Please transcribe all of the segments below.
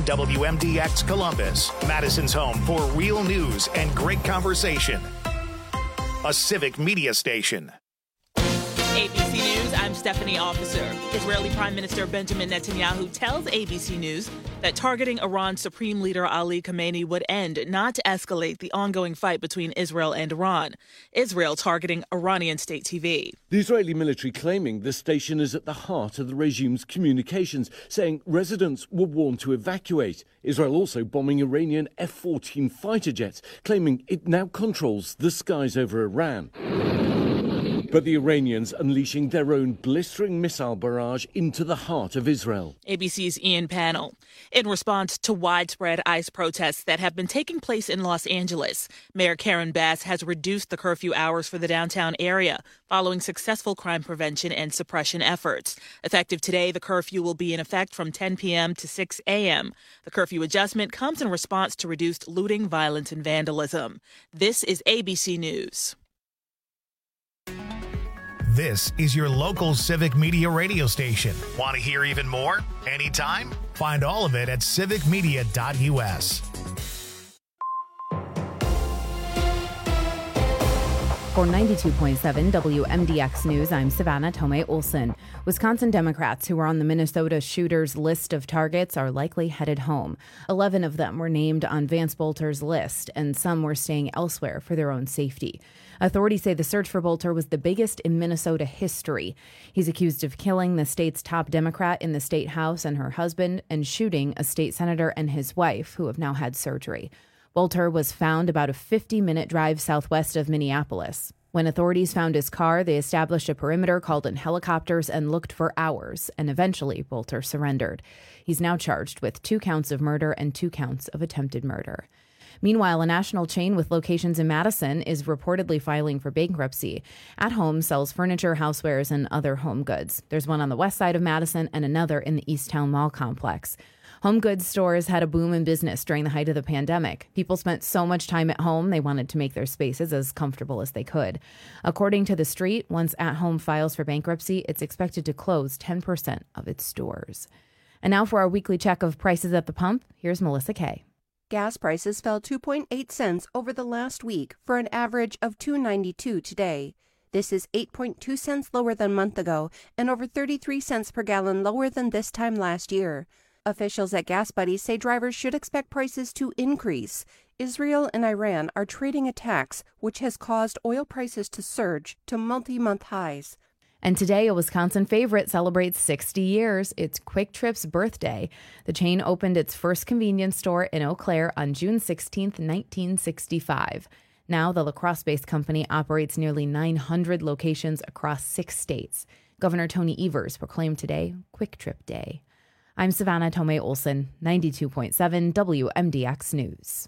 WMDX Columbus, Madison's home for real news and great conversation. A civic media station. ABC News, I'm Stephanie Officer. Israeli Prime Minister Benjamin Netanyahu tells ABC News that targeting Iran's Supreme Leader Ali Khamenei would end, not escalate the ongoing fight between Israel and Iran. Israel targeting Iranian state TV. The Israeli military claiming the station is at the heart of the regime's communications, saying residents were warned to evacuate. Israel also bombing Iranian F-14 fighter jets, claiming it now controls the skies over Iran. But the Iranians unleashing their own blistering missile barrage into the heart of Israel. ABC's Ian Pannell. In response to widespread ICE protests that have been taking place in Los Angeles, Mayor Karen Bass has reduced the curfew hours for the downtown area following successful crime prevention and suppression efforts. Effective today, the curfew will be in effect from 10 p.m. to 6 a.m. The curfew adjustment comes in response to reduced looting, violence, and vandalism. This is ABC News. This is your local civic media radio station. Want to hear even more? Anytime? Find all of it at civicmedia.us. For 92.7 WMDX News, I'm Savannah Tomei Olson. Wisconsin Democrats who are on the Minnesota shooters list of targets are likely headed home. 11 of them were named on Vance Bolter's list, and some were staying elsewhere for their own safety. Authorities say the search for Bolter was the biggest in Minnesota history. He's accused of killing the state's top Democrat in the state house and her husband, and shooting a state senator and his wife, who have now had surgery. Bolter was found about a 50-minute drive southwest of Minneapolis. When authorities found his car, they established a perimeter, called in helicopters, and looked for hours, and eventually Bolter surrendered. He's now charged with 2 counts of murder and 2 counts of attempted murder. Meanwhile, a national chain with locations in Madison is reportedly filing for bankruptcy. At Home sells furniture, housewares, and other home goods. There's one on the west side of Madison and another in the Easttown Mall complex. Home goods stores had a boom in business during the height of the pandemic. People spent so much time at home, they wanted to make their spaces as comfortable as they could. According to The Street, once At Home files for bankruptcy, it's expected to close 10% of its stores. And now for our weekly check of prices at the pump, here's Melissa Kay. Gas prices fell 2.8 cents over the last week for an average of $2.92 today. This is 8.2 cents lower than a month ago and over 33 cents per gallon lower than this time last year. Officials at Gas Buddies say drivers should expect prices to increase. Israel and Iran are trading attacks, which has caused oil prices to surge to multi-month highs. And today, a Wisconsin favorite celebrates 60 years. It's Quick Trip's birthday. The chain opened its first convenience store in Eau Claire on June 16, 1965. Now, the La Crosse-based company operates nearly 900 locations across 6 states. Governor Tony Evers proclaimed today Quick Trip Day. I'm Savannah Tomei Olson, 92.7 WMDX News.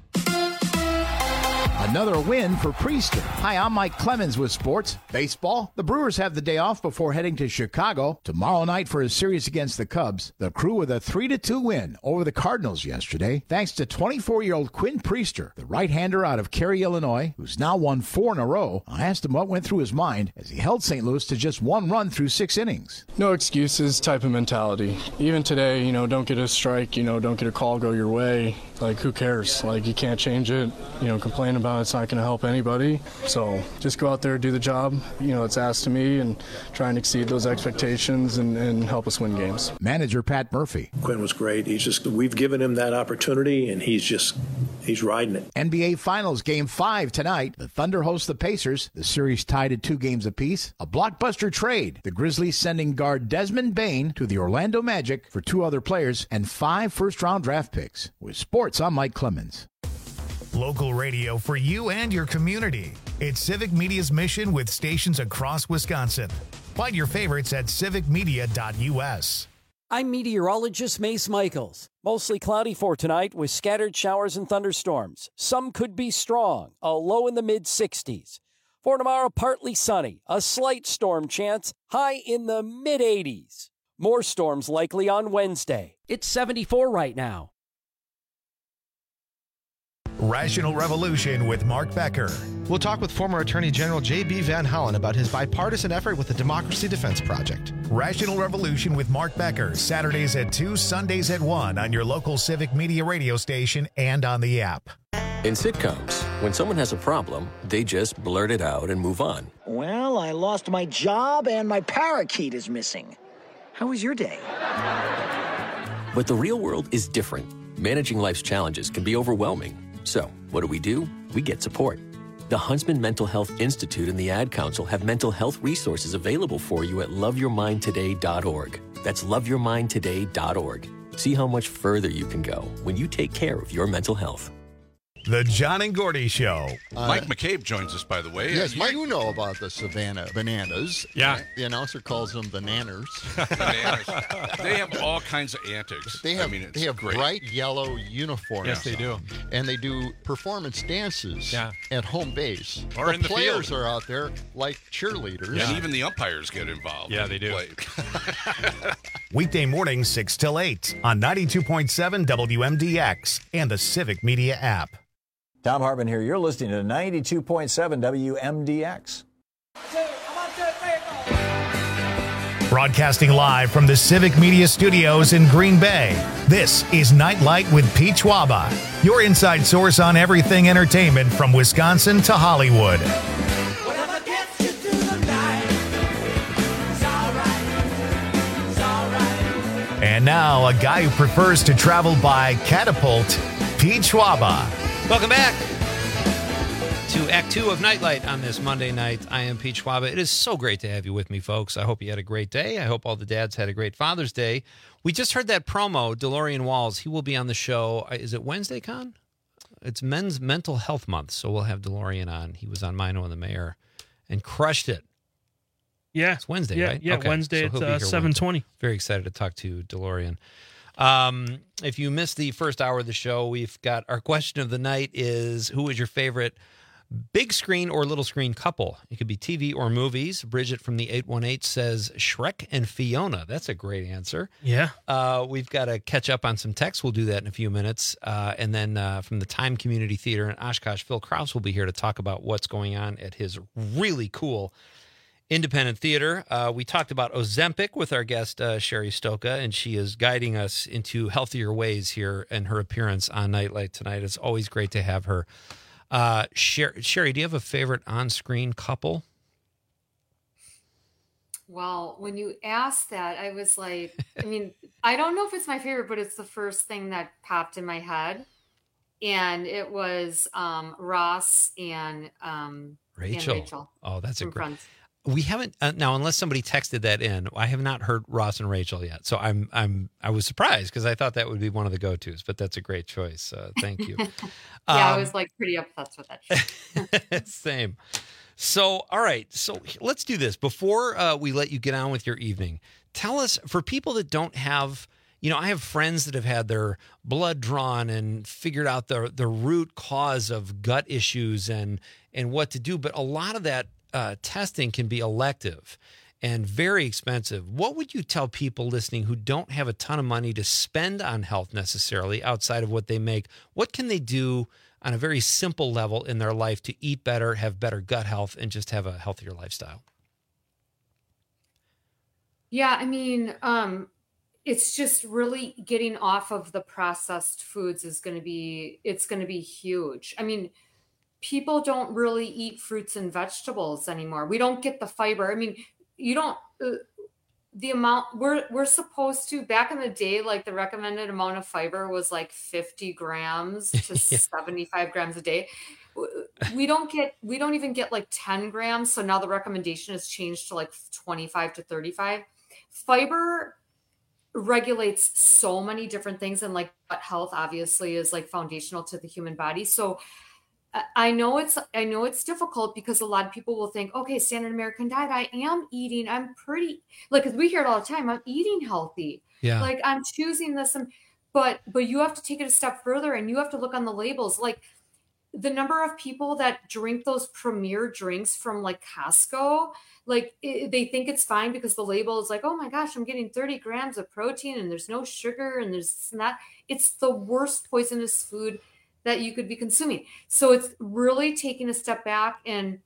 Another win for Priester. Hi, I'm Mike Clemens with sports. Baseball. The Brewers have the day off before heading to Chicago tomorrow night for a series against the Cubs. The Crew with a 3-2 win over the Cardinals yesterday, thanks to 24-year-old Quinn Priester, the right-hander out of Cary, Illinois, who's now won 4 in a row. I asked him what went through his mind as he held St. Louis to just 1 run through 6 innings. No excuses type of mentality. Even today, don't get a strike, don't get a call go your way. Like, who cares? Like, you can't change it. Complain about it's not going to help anybody. So just go out there, do the job, it's asked of me, and try and exceed those expectations and help us win games. Manager Pat Murphy. Quinn was great. We've given him that opportunity, and he's riding it. NBA Finals Game 5 tonight. The Thunder host the Pacers. The series tied at 2 games apiece. A blockbuster trade. The Grizzlies sending guard Desmond Bane to the Orlando Magic for 2 other players and 5 first-round draft picks. With sports, I'm Mike Clemens. Local radio for you and your community. It's Civic Media's mission with stations across Wisconsin. Find your favorites at civicmedia.us. I'm meteorologist Mace Michaels. Mostly cloudy for tonight with scattered showers and thunderstorms. Some could be strong, a low in the mid-60s. For tomorrow, partly sunny, a slight storm chance, high in the mid-80s. More storms likely on Wednesday. It's 74 right now. Rational Revolution with Mark Becker. We'll talk with former Attorney General J.B. Van Hollen about his bipartisan effort with the Democracy Defense Project. Rational Revolution with Mark Becker, Saturdays at 2, Sundays at 1 on your local Civic Media radio station and on the app. In sitcoms, when someone has a problem, they just blurt it out and move on. Well, I lost my job and my parakeet is missing. How was your day? But the real world is different. Managing life's challenges can be overwhelming. So, what do? We get support. The Huntsman Mental Health Institute and the Ad Council have mental health resources available for you at loveyourmindtoday.org. That's loveyourmindtoday.org. See how much further you can go when you take care of your mental health. The John and Gordy Show. Mike McCabe joins us, by the way. Yes, Mike, you know about the Savannah Bananas. Yeah. The announcer calls them bananas. Bananas. They have all kinds of antics. They have great. bright yellow uniforms. Yes, they do. And they do performance dances at home base. Or the in the players field. are out there like cheerleaders. And even the umpires get involved. Yeah, they do. Weekday mornings 6 till 8 on 92.7 WMDX and the Civic Media app. Tom Hartman here. You're listening to 92.7 WMDX. Broadcasting live from the Civic Media Studios in Green Bay, this is Nightlight with Pete Schwaba, your inside source on everything entertainment from Wisconsin to Hollywood. And now, a guy who prefers to travel by catapult, Pete Schwaba. Welcome back to Act 2 of Nightlight on this Monday night. I am Pete Schwaba. It is so great to have you with me, folks. I hope you had a great day. I hope all the dads had a great Father's Day. We just heard that promo, DeLorean Walls. He will be on the show. Is it Wednesday, Con? It's Men's Mental Health Month, so we'll have DeLorean on. He was on Mino and the Mayor and crushed it. Yeah. It's Wednesday, right? Yeah, okay. Wednesday at 7:20. Very excited to talk to DeLorean. If you missed the first hour of the show, we've got our question of the night is, who is your favorite big screen or little screen couple? It could be TV or movies. Bridget from the 818 says Shrek and Fiona. That's a great answer. Yeah. We've got to catch up on some texts. We'll do that in a few minutes. And then from the Time Community Theater in Oshkosh, Phil Krause will be here to talk about what's going on at his really cool independent theater. We talked about Ozempic with our guest, Sherry Stoka, and she is guiding us into healthier ways here in her appearance on Nightlight tonight. It's always great to have her. Sherry, do you have a favorite on-screen couple? Well, when you asked that, I was like, I mean, I don't know if it's my favorite, but it's the first thing that popped in my head. And it was Ross and Rachel. Oh, that's a great. Friends. We haven't now, unless somebody texted that in. I have not heard Ross and Rachel yet, so I was surprised because I thought that would be one of the go-tos. But that's a great choice. Thank you. I was like pretty obsessed with that. Same. So, all right. So let's do this before we let you get on with your evening. Tell us, for people that don't have, I have friends that have had their blood drawn and figured out the root cause of gut issues and what to do, but a lot of that testing can be elective and very expensive. What would you tell people listening who don't have a ton of money to spend on health necessarily outside of what they make? What can they do on a very simple level in their life to eat better, have better gut health, and just have a healthier lifestyle? Yeah, I mean, it's just really getting off of the processed foods it's going to be huge. I mean, people don't really eat fruits and vegetables anymore. We don't get the fiber. I mean, you don't, the amount we're supposed to, back in the day, like the recommended amount of fiber was like 50 grams to 75 grams a day. We don't even get like 10 grams. So now the recommendation has changed to like 25 to 35. Fiber regulates so many different things. And like gut health obviously is like foundational to the human body. So I know it's difficult because a lot of people will think, okay, standard American diet, I'm pretty, like, cause we hear it all the time. I'm eating healthy. Yeah. Like I'm choosing this. But you have to take it a step further and you have to look on the labels. Like the number of people that drink those premier drinks from like Costco, like they think it's fine because the label is like, oh my gosh, I'm getting 30 grams of protein and there's no sugar and there's this and that. It's the worst poisonous food that you could be consuming. So it's really taking a step back and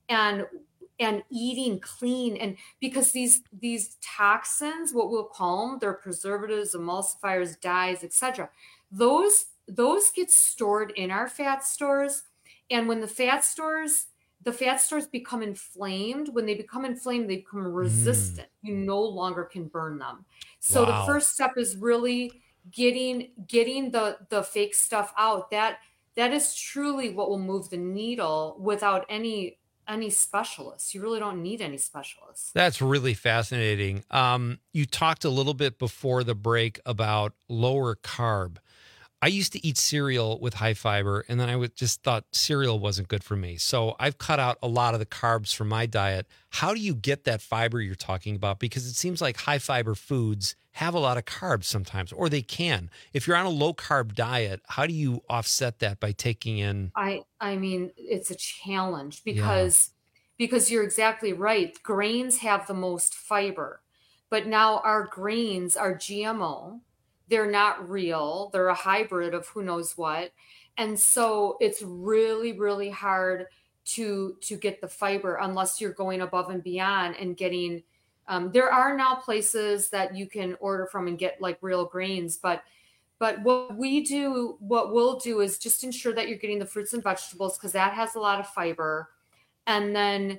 eating clean. And because these toxins, what we'll call them, they're preservatives, emulsifiers, dyes, etc. Those get stored in our fat stores. And when the fat stores become inflamed, when they become inflamed, they become resistant. You no longer can burn them. So the first step is really getting the fake stuff out. That is truly what will move the needle without any specialists. You really don't need any specialists. That's really fascinating. You talked a little bit before the break about lower carb. I used to eat cereal with high fiber, and then I just thought cereal wasn't good for me. So I've cut out a lot of the carbs from my diet. How do you get that fiber you're talking about? Because it seems like high fiber foods have a lot of carbs sometimes, or they can. If you're on a low carb diet, how do you offset that by taking in? I mean, it's a challenge because you're exactly right. Grains have the most fiber, but now our grains are GMO. They're not real. They're a hybrid of who knows what. And so it's really, really hard to get the fiber unless you're going above and beyond and getting, there are now places that you can order from and get like real grains, but what we'll do is just ensure that you're getting the fruits and vegetables, because that has a lot of fiber. And then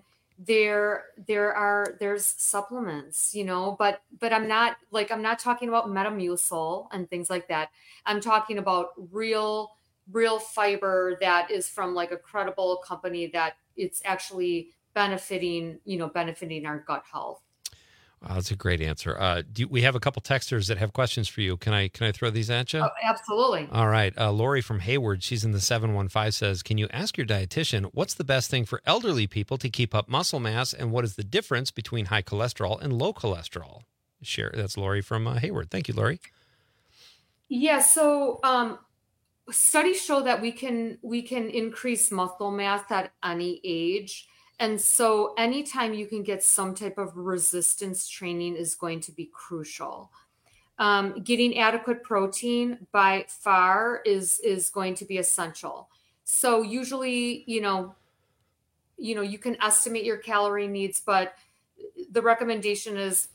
there's supplements, but I'm not talking about Metamucil and things like that. I'm talking about real fiber that is from like a credible company that it's actually benefiting our gut health. That's a great answer. We have a couple texters that have questions for you. Can I throw these at you? Oh, absolutely. All right. Lori from Hayward, she's in the 715, says, can you ask your dietitian what's the best thing for elderly people to keep up muscle mass, and what is the difference between high cholesterol and low cholesterol? That's Lori from Hayward. Thank you, Lori. Yeah. So studies show that we can increase muscle mass at any age. And so anytime you can get some type of resistance training is going to be crucial. Getting adequate protein by far is going to be essential. So usually, you can estimate your calorie needs, but the recommendation is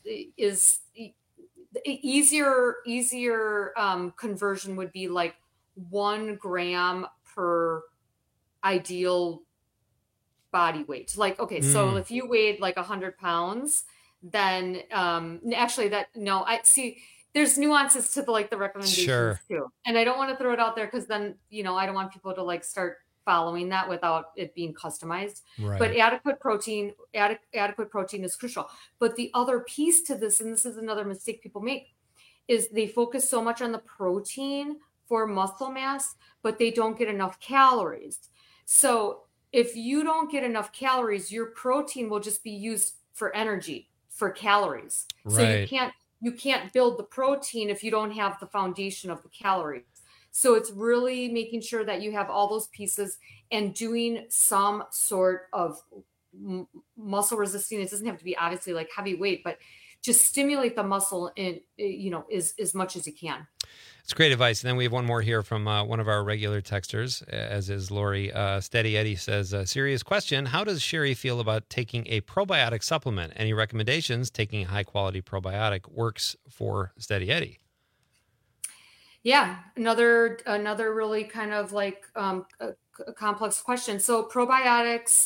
easier conversion would be like 1 gram per ideal body weight. Like, okay, so if you weighed like 100 pounds, then I see there's nuances to the recommendations too. And I don't want to throw it out there because then, I don't want people to like start following that without it being customized. Right. But adequate protein is crucial. But the other piece to this, and this is another mistake people make, is they focus so much on the protein for muscle mass, but they don't get enough calories. So if you don't get enough calories, your protein will just be used for energy, for calories. Right. So you can't build the protein if you don't have the foundation of the calories. So it's really making sure that you have all those pieces and doing some sort of muscle resisting. It doesn't have to be obviously like heavy weight, but just stimulate the muscle in, as much as you can. It's great advice. And then we have one more here from one of our regular texters, as is Lori. Steady Eddie says, serious question. How does Sherry feel about taking a probiotic supplement? Any recommendations? Taking a high-quality probiotic works for Steady Eddie. Yeah, another really kind of like a complex question. So probiotics,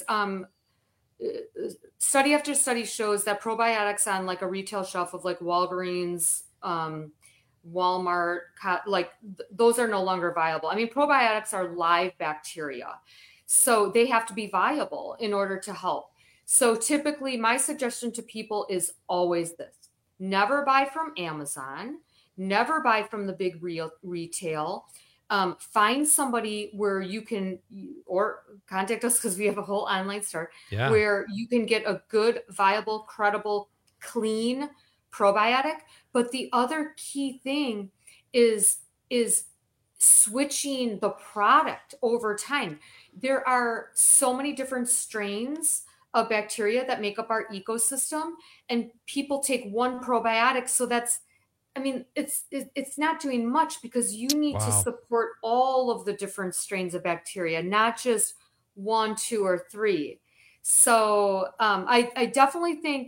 study after study shows that probiotics on like a retail shelf of like Walgreens, Walmart, those are no longer viable. I mean, probiotics are live bacteria, so they have to be viable in order to help. So typically my suggestion to people is always this: never buy from Amazon, never buy from the big retail. Find somebody where you can, or contact us because we have a whole online store where you can get a good, viable, credible, clean probiotic. But the other key thing is switching the product over time. There are so many different strains of bacteria that make up our ecosystem, and people take one probiotic. So that's I mean, it's not doing much because you need to support all of the different strains of bacteria, not just 1, 2, or 3. So I definitely think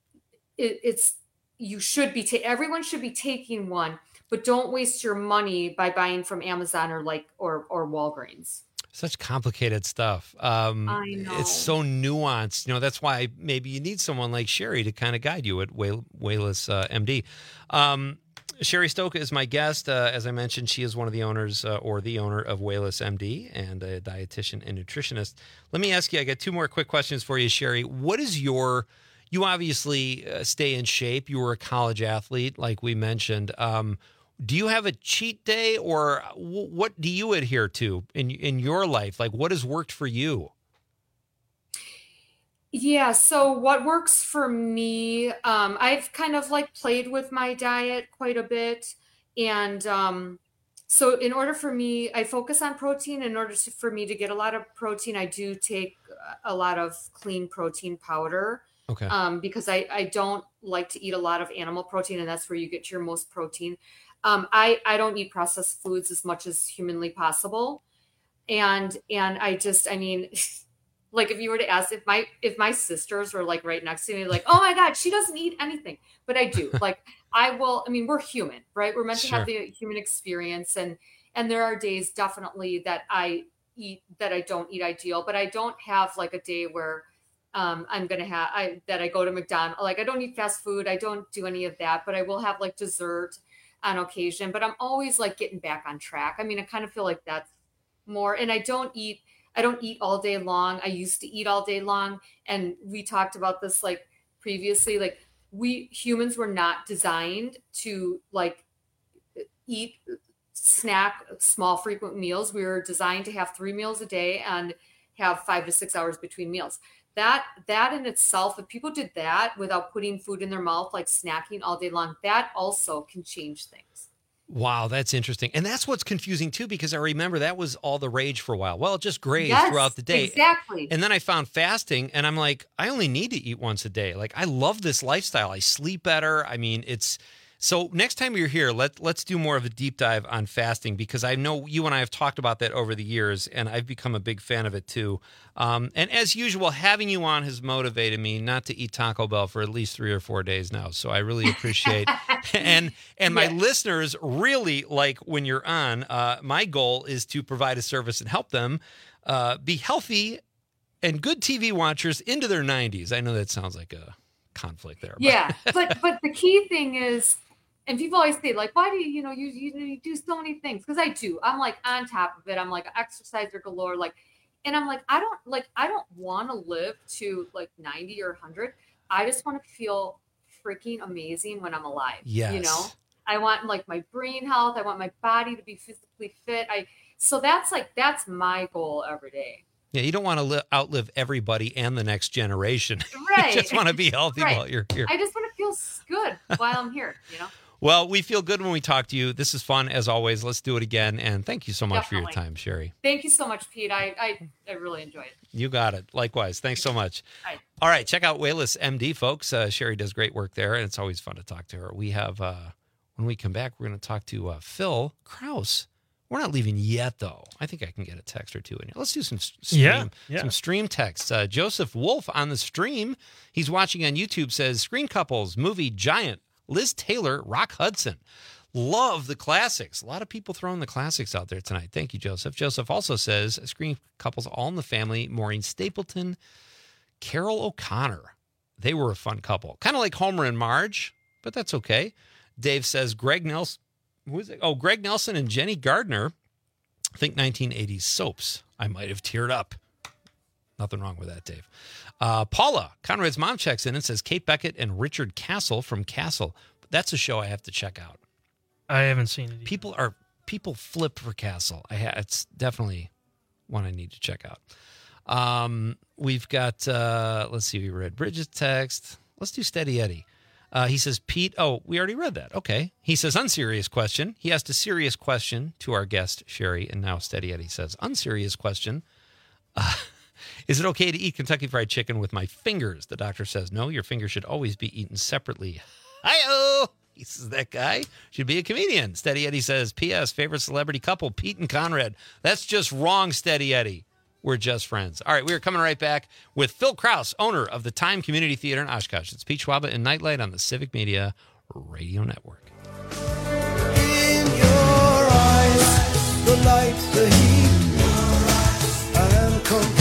everyone should be taking one, but don't waste your money by buying from Amazon or Walgreens. Such complicated stuff. I know. It's so nuanced. That's why maybe you need someone like Sherry to kind of guide you at Wayless MD. Sherry Stoka is my guest. As I mentioned, she is one of the owners or the owner of Wayless MD and a dietitian and nutritionist. Let me ask you, I got 2 more quick questions for you, Sherry. What is you obviously stay in shape. You were a college athlete, like we mentioned. Do you have a cheat day, or what do you adhere to in your life? Like, what has worked for you? Yeah, so what works for me, I've kind of played with my diet quite a bit. And so in order for me, I focus on protein. In order for me to get a lot of protein, I do take a lot of clean protein powder. Okay. Because I don't like to eat a lot of animal protein, and that's where you get your most protein. I don't eat processed foods as much as humanly possible. And I mean, if you were to ask if my sisters were right next to me, oh my God, she doesn't eat anything, but I do. We're human, right? We're meant to have the human experience. And there are days definitely that I don't eat ideal, but I don't have a day where that I go to McDonald's. I don't eat fast food. I don't do any of that, but I will have dessert on occasion, but I'm always getting back on track. I mean, I kind of feel like that's more, and I don't eat all day long. I used to eat all day long. And we talked about this previously, we humans were not designed to eat, snack, small, frequent meals. We were designed to have 3 meals a day and have 5 to 6 hours between meals. That in itself, if people did that without putting food in their mouth, snacking all day long, that also can change things. Wow, that's interesting. And that's what's confusing too, because I remember that was all the rage for a while. Well, just graze throughout the day. Exactly. And then I found fasting and I'm like, I only need to eat once a day. I love this lifestyle. I sleep better. I mean, so next time you're here, let's do more of a deep dive on fasting, because I know you and I have talked about that over the years, and I've become a big fan of it too. And as usual, having you on has motivated me not to eat Taco Bell for at least 3 or 4 days now. So I really appreciate and my listeners really like when you're on. My goal is to provide a service and help them be healthy and good TV watchers into their 90s. I know that sounds like a conflict there. Yeah, but the key thing is, and people always say, why do you do so many things? Because I do. I'm on top of it. I'm an exerciser galore. And I'm I don't want to live to 90 or 100. I just want to feel freaking amazing when I'm alive. Yes. I want my brain health. I want my body to be physically fit. So that's my goal every day. Yeah, you don't want to outlive everybody and the next generation. Right. You just want to be healthy while you're here. I just want to feel good while I'm here, Well, we feel good when we talk to you. This is fun, as always. Let's do it again. And thank you so much for your time, Sherry. Thank you so much, Pete. I really enjoy it. You got it. Likewise. Thanks so much. Bye. All right. Check out Wayless MD, folks. Sherry does great work there, and it's always fun to talk to her. We have, when we come back, we're going to talk to Phil Kraus. We're not leaving yet, though. I think I can get a text or two in here. Let's do some stream texts. Joseph Wolf on the stream. He's watching on YouTube, says, Screen Couples, movie Giant, Liz Taylor, Rock Hudson. Love the classics. A lot of people throwing the classics out there tonight. Thank you, Joseph. Joseph also says, Screen Couples, All in the Family, Maureen Stapleton, Carol O'Connor. They were a fun couple. Kind of like Homer and Marge, but that's okay. Dave says, Greg Nelson. Who is it? Oh, Greg Nelson and Jenny Gardner. I think 1980s soaps. I might have teared up. Nothing wrong with that, Dave. Paula, Conrad's mom, checks in and says Kate Beckett and Richard Castle from Castle. That's a show I have to check out. I haven't seen it either. People flip for Castle. It's definitely one I need to check out. We've got, let's see, we read Bridget's text. Let's do Steady Eddie. He says, Pete, we already read that. Okay. He says, unserious question. He asked a serious question to our guest, Sherry, and now Steady Eddie says, unserious question. Is it okay to eat Kentucky Fried Chicken with my fingers? The doctor says, no, your fingers should always be eaten separately. Hi-oh! He says, that guy should be a comedian. Steady Eddie says, P.S. favorite celebrity couple, Pete and Conrad. That's just wrong, Steady Eddie. We're just friends. All right, we are coming right back with Phil Krause, owner of the Time Community Theater in Oshkosh. It's Pete Schwaba and Nightlight on the Civic Media Radio Network. In your eyes, the light, the heat, I am complete.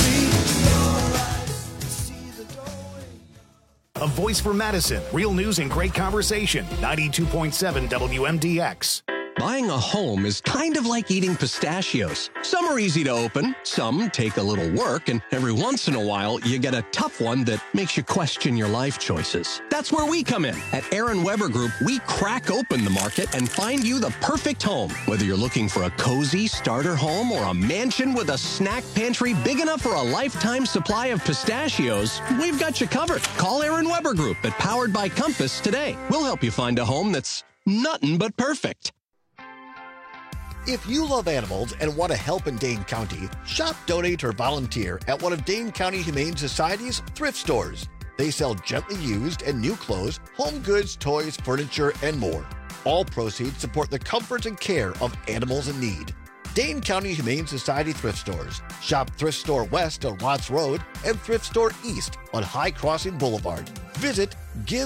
A voice for Madison. Real news and great conversation. 92.7 WMDX. Buying a home is kind of like eating pistachios. Some are easy to open, some take a little work, and every once in a while, you get a tough one that makes you question your life choices. That's where we come in. At Aaron Weber Group, we crack open the market and find you the perfect home. Whether you're looking for a cozy starter home or a mansion with a snack pantry big enough for a lifetime supply of pistachios, we've got you covered. Call Aaron Weber Group at Powered by Compass today. We'll help you find a home that's nothing but perfect. If you love animals and want to help in Dane County, shop, donate, or volunteer at one of Dane County Humane Society's thrift stores. They sell gently used and new clothes, home goods, toys, furniture, and more. All proceeds support the comfort and care of animals in need. Dane County Humane Society thrift stores. Shop Thrift Store West on Watts Road and Thrift Store East on High Crossing Boulevard. Visit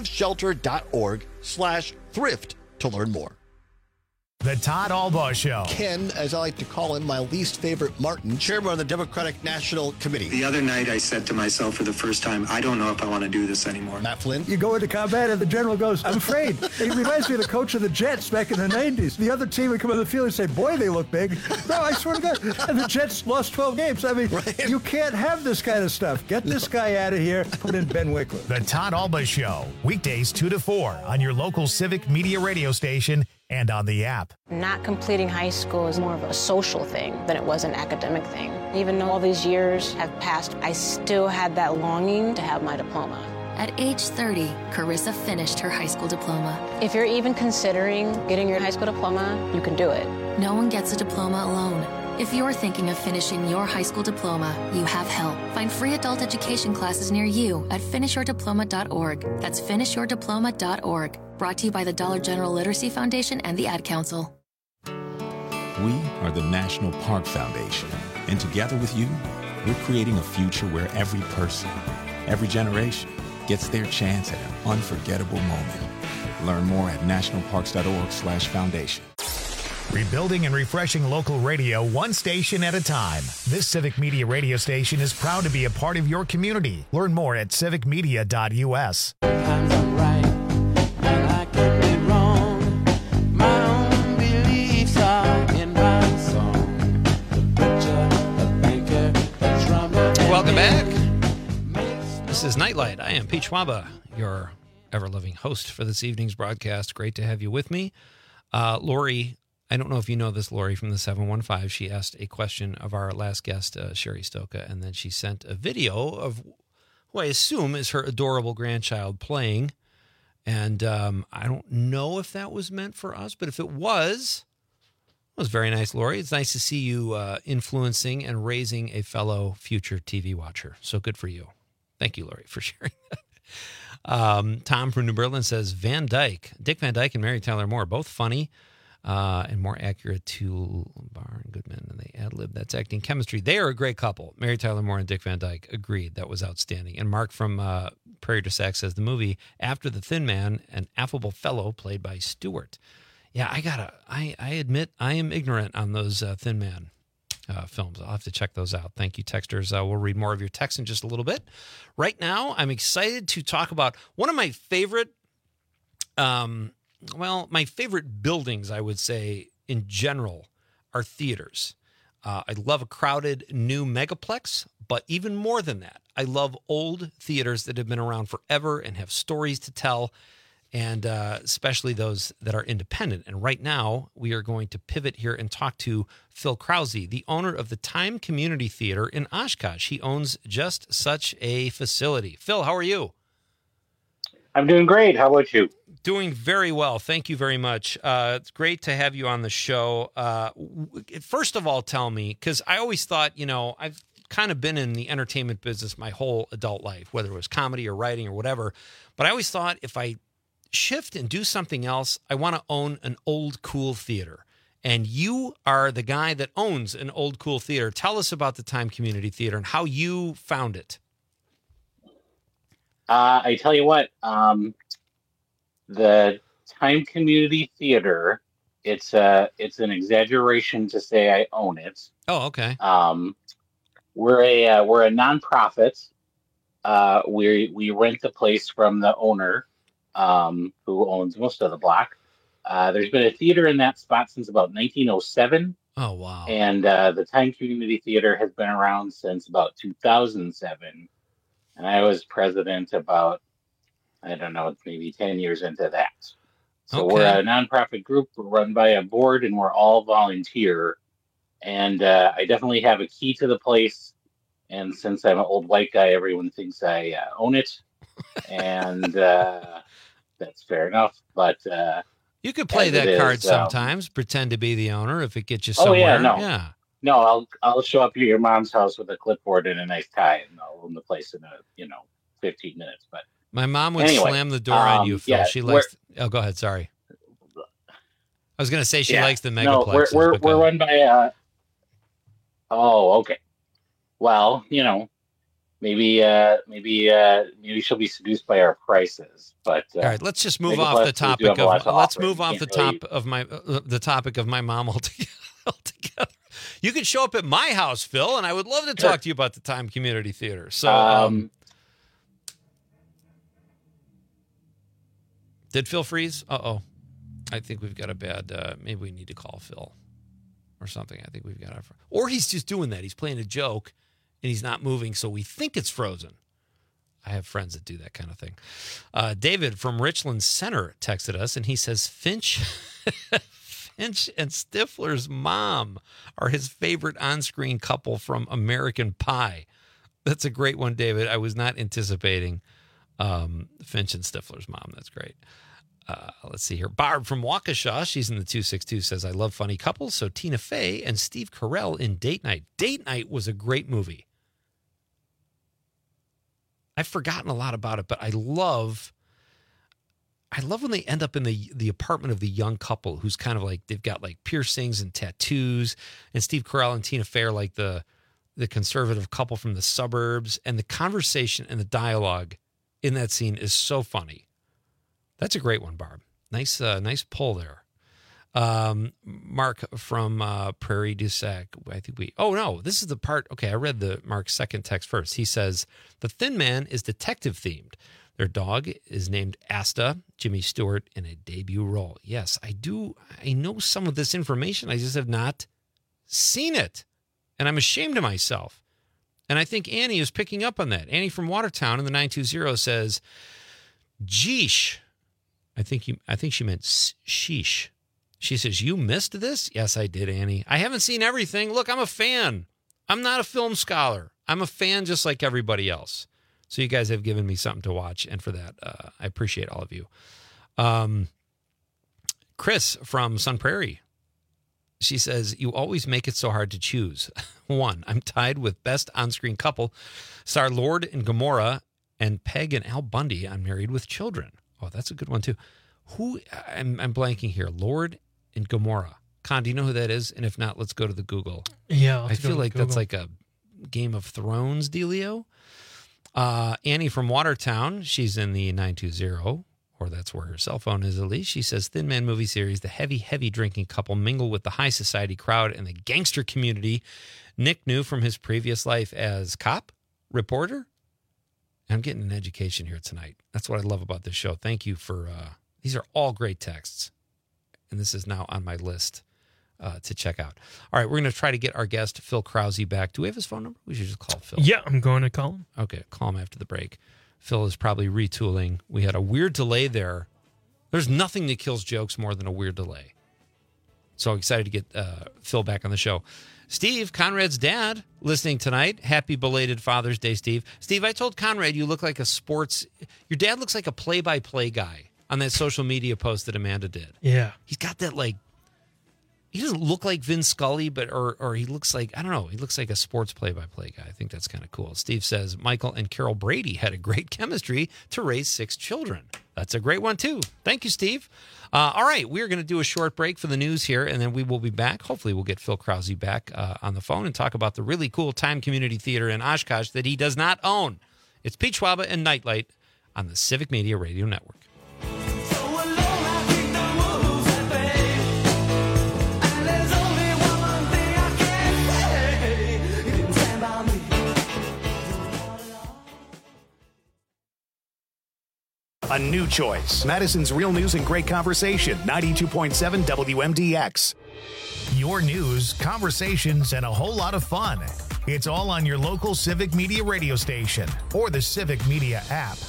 giveshelter.org/thrift to learn more. The Todd Albaugh Show. Ken, as I like to call him, my least favorite Martin, chairman of the Democratic National Committee. The other night I said to myself for the first time, I don't know if I want to do this anymore. Matt Flynn. You go into combat and the general goes, I'm afraid. It reminds me of the coach of the Jets back in the 90s. The other team would come on the field and say, boy, they look big. No, I swear to God. And the Jets lost 12 games. I mean, right. You can't have this kind of stuff. Get this guy out of here. Put in Ben Wickler. The Todd Albaugh Show. Weekdays 2 to 4 on your local Civic Media radio station and on the app. Not completing high school is more of a social thing than it was an academic thing. Even though all these years have passed, I still had that longing to have my diploma. At age 30, Carissa finished her high school diploma. If you're even considering getting your high school diploma, you can do it. No one gets a diploma alone. If you're thinking of finishing your high school diploma, you have help. Find free adult education classes near you at finishyourdiploma.org. That's finishyourdiploma.org. Brought to you by the Dollar General Literacy Foundation and the Ad Council. We are the National Park Foundation, and together with you, we're creating a future where every person, every generation, gets their chance at an unforgettable moment. Learn more at nationalparks.org/foundation. Rebuilding and refreshing local radio one station at a time. This Civic Media radio station is proud to be a part of your community. Learn more at civicmedia.us. Welcome back. This is Nightlight. I am Pete Schwaba, your ever-loving host for this evening's broadcast. Great to have you with me. Lori, I don't know if you know this, Lori, from the 715. She asked a question of our last guest, Sherry Stoka, and then she sent a video of who I assume is her adorable grandchild playing. And I don't know if that was meant for us, but if it was very nice, Lori. It's nice to see you influencing and raising a fellow future TV watcher. So good for you. Thank you, Lori, for sharing that. Tom from New Berlin says, Dick Van Dyke and Mary Tyler Moore, both funny and more accurate to Barr and Goodman, and they ad-lib. That's acting chemistry. They are a great couple. Mary Tyler Moore and Dick Van Dyke. Agreed. That was outstanding. And Mark from Prairie du Sac says, the movie After the Thin Man, an affable fellow played by Stewart. Yeah, I admit I am ignorant on those Thin Man films. I'll have to check those out. Thank you, texters. We'll read more of your texts in just a little bit. Right now, I'm excited to talk about one of my favorite, my favorite buildings, I would say, in general, are theaters. I love a crowded new megaplex, but even more than that, I love old theaters that have been around forever and have stories to tell, and especially those that are independent. And right now, we are going to pivot here and talk to Phil Krause, the owner of the Time Community Theater in Oshkosh. He owns just such a facility. Phil, how are you? I'm doing great. How about you? Doing very well. Thank you very much. It's great to have you on the show. First of all, tell me, because I always thought, I've kind of been in the entertainment business my whole adult life, whether it was comedy or writing or whatever. But I always thought if I shift and do something else. I want to own an old cool theater. And you are the guy that owns an old cool theater. Tell us about the Time Community Theater and how you found it. I tell you what, the Time Community Theater, it's an exaggeration to say I own it. Oh, okay. We're a nonprofit. We rent the place from the owner, who owns most of the block. There's been a theater in that spot since about 1907. Oh, wow. And the Time Community Theater has been around since about 2007. And I was president about, I don't know, maybe 10 years into that. So Okay. we're a nonprofit group. We're run by a board, and we're all volunteer. And I definitely have a key to the place. And since I'm an old white guy, everyone thinks I own it. And that's fair enough. But you could play as that it card is, sometimes, pretend to be the owner if it gets you Oh somewhere. yeah, no, Yeah. no. I'll show up at your mom's house with a clipboard and a nice tie, and I'll own the place in 15 minutes. But My mom would anyway, slam the door on you, Phil. yeah, She likes. Oh, go ahead. Sorry. I was going to say she yeah, likes the no, megaplexes. we're but go run by. Oh, okay. Well, maybe she'll be seduced by our prices. But All right, let's just move Megaplexes off the do topic have a lot of. to Let's offer. move You off the can't really- top of the topic of my mom altogether. You could show up at my house, Phil, and I would love to talk to you about the Time Community Theater. So, did Phil freeze? Uh-oh. I think we've got a bad, maybe we need to call Phil or something. I think we've got or he's just doing that. He's playing a joke and he's not moving, so we think it's frozen. I have friends that do that kind of thing. David from Richland Center texted us, and he says Finch and Stifler's mom are his favorite on-screen couple from American Pie. That's a great one, David. I was not anticipating Finch and Stifler's mom. That's great. Let's see here. Barb from Waukesha, she's in the 262, says, I love funny couples. So Tina Fey and Steve Carell in Date Night. Date Night was a great movie. I've forgotten a lot about it, but I love when they end up in the apartment of the young couple who's kind of like, they've got like piercings and tattoos, and Steve Carell and Tina Fey are like the conservative couple from the suburbs, and the conversation and the dialogue in that scene is so funny. That's a great one, Barb. Nice pull there. Mark from Prairie du Sac. I think this is the part. Okay, I read Mark's second text first. He says, the Thin Man is detective themed. Their dog is named Asta, Jimmy Stewart in a debut role. Yes, I do. I know some of this information. I just have not seen it. And I'm ashamed of myself. And I think Annie is picking up on that. Annie from Watertown in the 920 says, Geesh. I think she meant sheesh. She says, you missed this? Yes, I did, Annie. I haven't seen everything. Look, I'm a fan. I'm not a film scholar. I'm a fan just like everybody else. So you guys have given me something to watch, and for that, I appreciate all of you. Chris from Sun Prairie. She says, you always make it so hard to choose. 1, I'm tied with best on-screen couple, star Lord and Gomorrah, and Peg and Al Bundy on Married with Children. Oh, that's a good one, too. I'm blanking here. Lord and Gomorrah. Con, do you know who that is? And if not, let's go to the Google. Yeah, I feel like that's like a Game of Thrones dealio. Annie from Watertown, she's in the 920, or that's where her cell phone is at least. She says, Thin Man movie series, the heavy drinking couple mingle with the high society crowd and the gangster community Nick knew from his previous life as cop, reporter. I'm getting an education here tonight. That's what I love about this show. Thank you for, these are all great texts. And this is now on my list to check out. All right, we're going to try to get our guest, Phil Krause, back. Do we have his phone number? We should just call Phil. Yeah, I'm going to call him. Okay, call him after the break. Phil is probably retooling. We had a weird delay there. There's nothing that kills jokes more than a weird delay. So excited to get Phil back on the show. Steve, Conrad's dad, listening tonight. Happy belated Father's Day, Steve. Steve, I told Conrad you look like your dad looks like a play-by-play guy on that social media post that Amanda did. Yeah. He's got that like he doesn't look like Vin Scully, but or he looks like, I don't know, he looks like a sports play-by-play guy. I think that's kind of cool. Steve says Michael and Carol Brady had a great chemistry to raise 6 children. That's a great one, too. Thank you, Steve. All right, we're going to do a short break for the news here, and then we will be back. Hopefully, we'll get Phil Krause back on the phone and talk about the really cool Time Community Theater in Oshkosh that he does not own. It's Pete Schwaba and Nightlight on the Civic Media Radio Network. A new choice. Madison's Real News and Great Conversation, 92.7 WMDX. Your news, conversations, and a whole lot of fun. It's all on your local Civic Media radio station or the Civic Media app.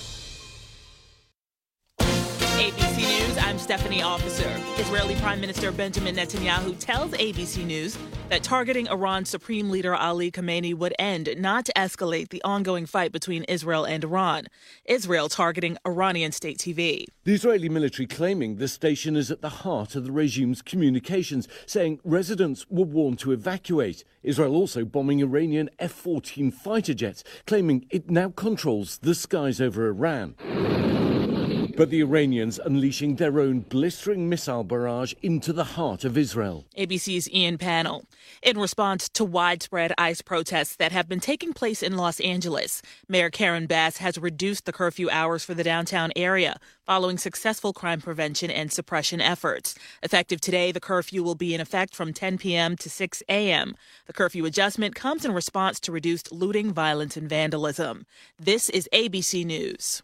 ABC News, I'm Stephanie Officer. Israeli Prime Minister Benjamin Netanyahu tells ABC News that targeting Iran's Supreme Leader Ali Khamenei would end, not escalate the ongoing fight between Israel and Iran. Israel targeting Iranian state TV. The Israeli military claiming the station is at the heart of the regime's communications, saying residents were warned to evacuate. Israel also bombing Iranian F-14 fighter jets, claiming it now controls the skies over Iran. But the Iranians unleashing their own blistering missile barrage into the heart of Israel. ABC's Ian Pannell. In response to widespread ICE protests that have been taking place in Los Angeles, Mayor Karen Bass has reduced the curfew hours for the downtown area following successful crime prevention and suppression efforts. Effective today, the curfew will be in effect from 10 p.m. to 6 a.m. The curfew adjustment comes in response to reduced looting, violence, and vandalism. This is ABC News.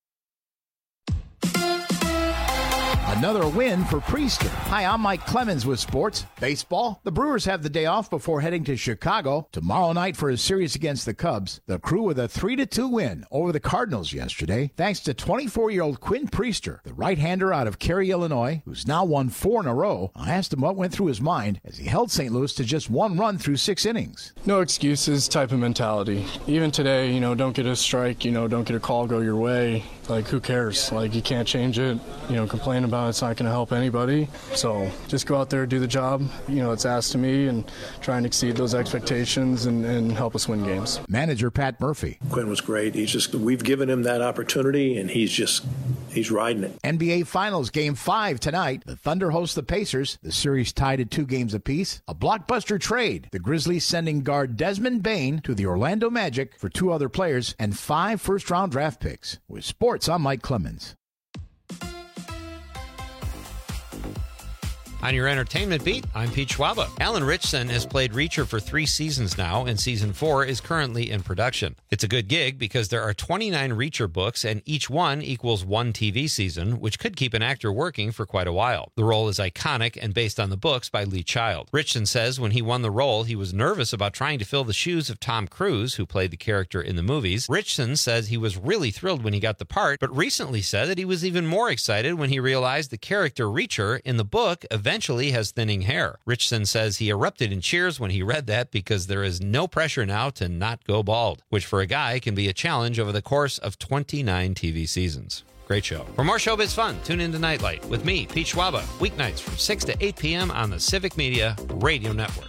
Another win for Priester. Hi, I'm Mike Clemens with sports. Baseball. The Brewers have the day off before heading to Chicago tomorrow night for a series against the Cubs. The Crew with a 3-2 win over the Cardinals yesterday, thanks to 24-year-old Quinn Priester, the right-hander out of Cary, Illinois, who's now won 4 in a row. I asked him what went through his mind as he held St. Louis to just 1 run through 6 innings. No excuses type of mentality. Even today, don't get a strike, don't get a call go your way. Like, who cares? Like, you can't change it. Complain about it's not going to help anybody. So just go out there, do the job, it's asked of me, and try and exceed those expectations and help us win games. Manager Pat Murphy. Quinn was great. We've given him that opportunity, and he's riding it. NBA Finals Game 5 tonight. The Thunder host the Pacers. The series tied at 2 games apiece. A blockbuster trade. The Grizzlies sending guard Desmond Bane to the Orlando Magic for 2 other players and 5 first-round draft picks. With sports, I'm Mike Clemens. On your entertainment beat, I'm Pete Schwaba. Alan Ritchson has played Reacher for 3 seasons now, and season 4 is currently in production. It's a good gig because there are 29 Reacher books, and each one equals 1 TV season, which could keep an actor working for quite a while. The role is iconic and based on the books by Lee Child. Ritchson says when he won the role, he was nervous about trying to fill the shoes of Tom Cruise, who played the character in the movies. Ritchson says he was really thrilled when he got the part, but recently said that he was even more excited when he realized the character Reacher in the book eventually has thinning hair. Ritchson says he erupted in cheers when he read that because there is no pressure now to not go bald, which for a guy can be a challenge over the course of 29 TV seasons. Great show. For more showbiz fun, tune into Nightlight with me, Pete Schwaba, weeknights from 6 to 8 p.m. on the Civic Media Radio Network.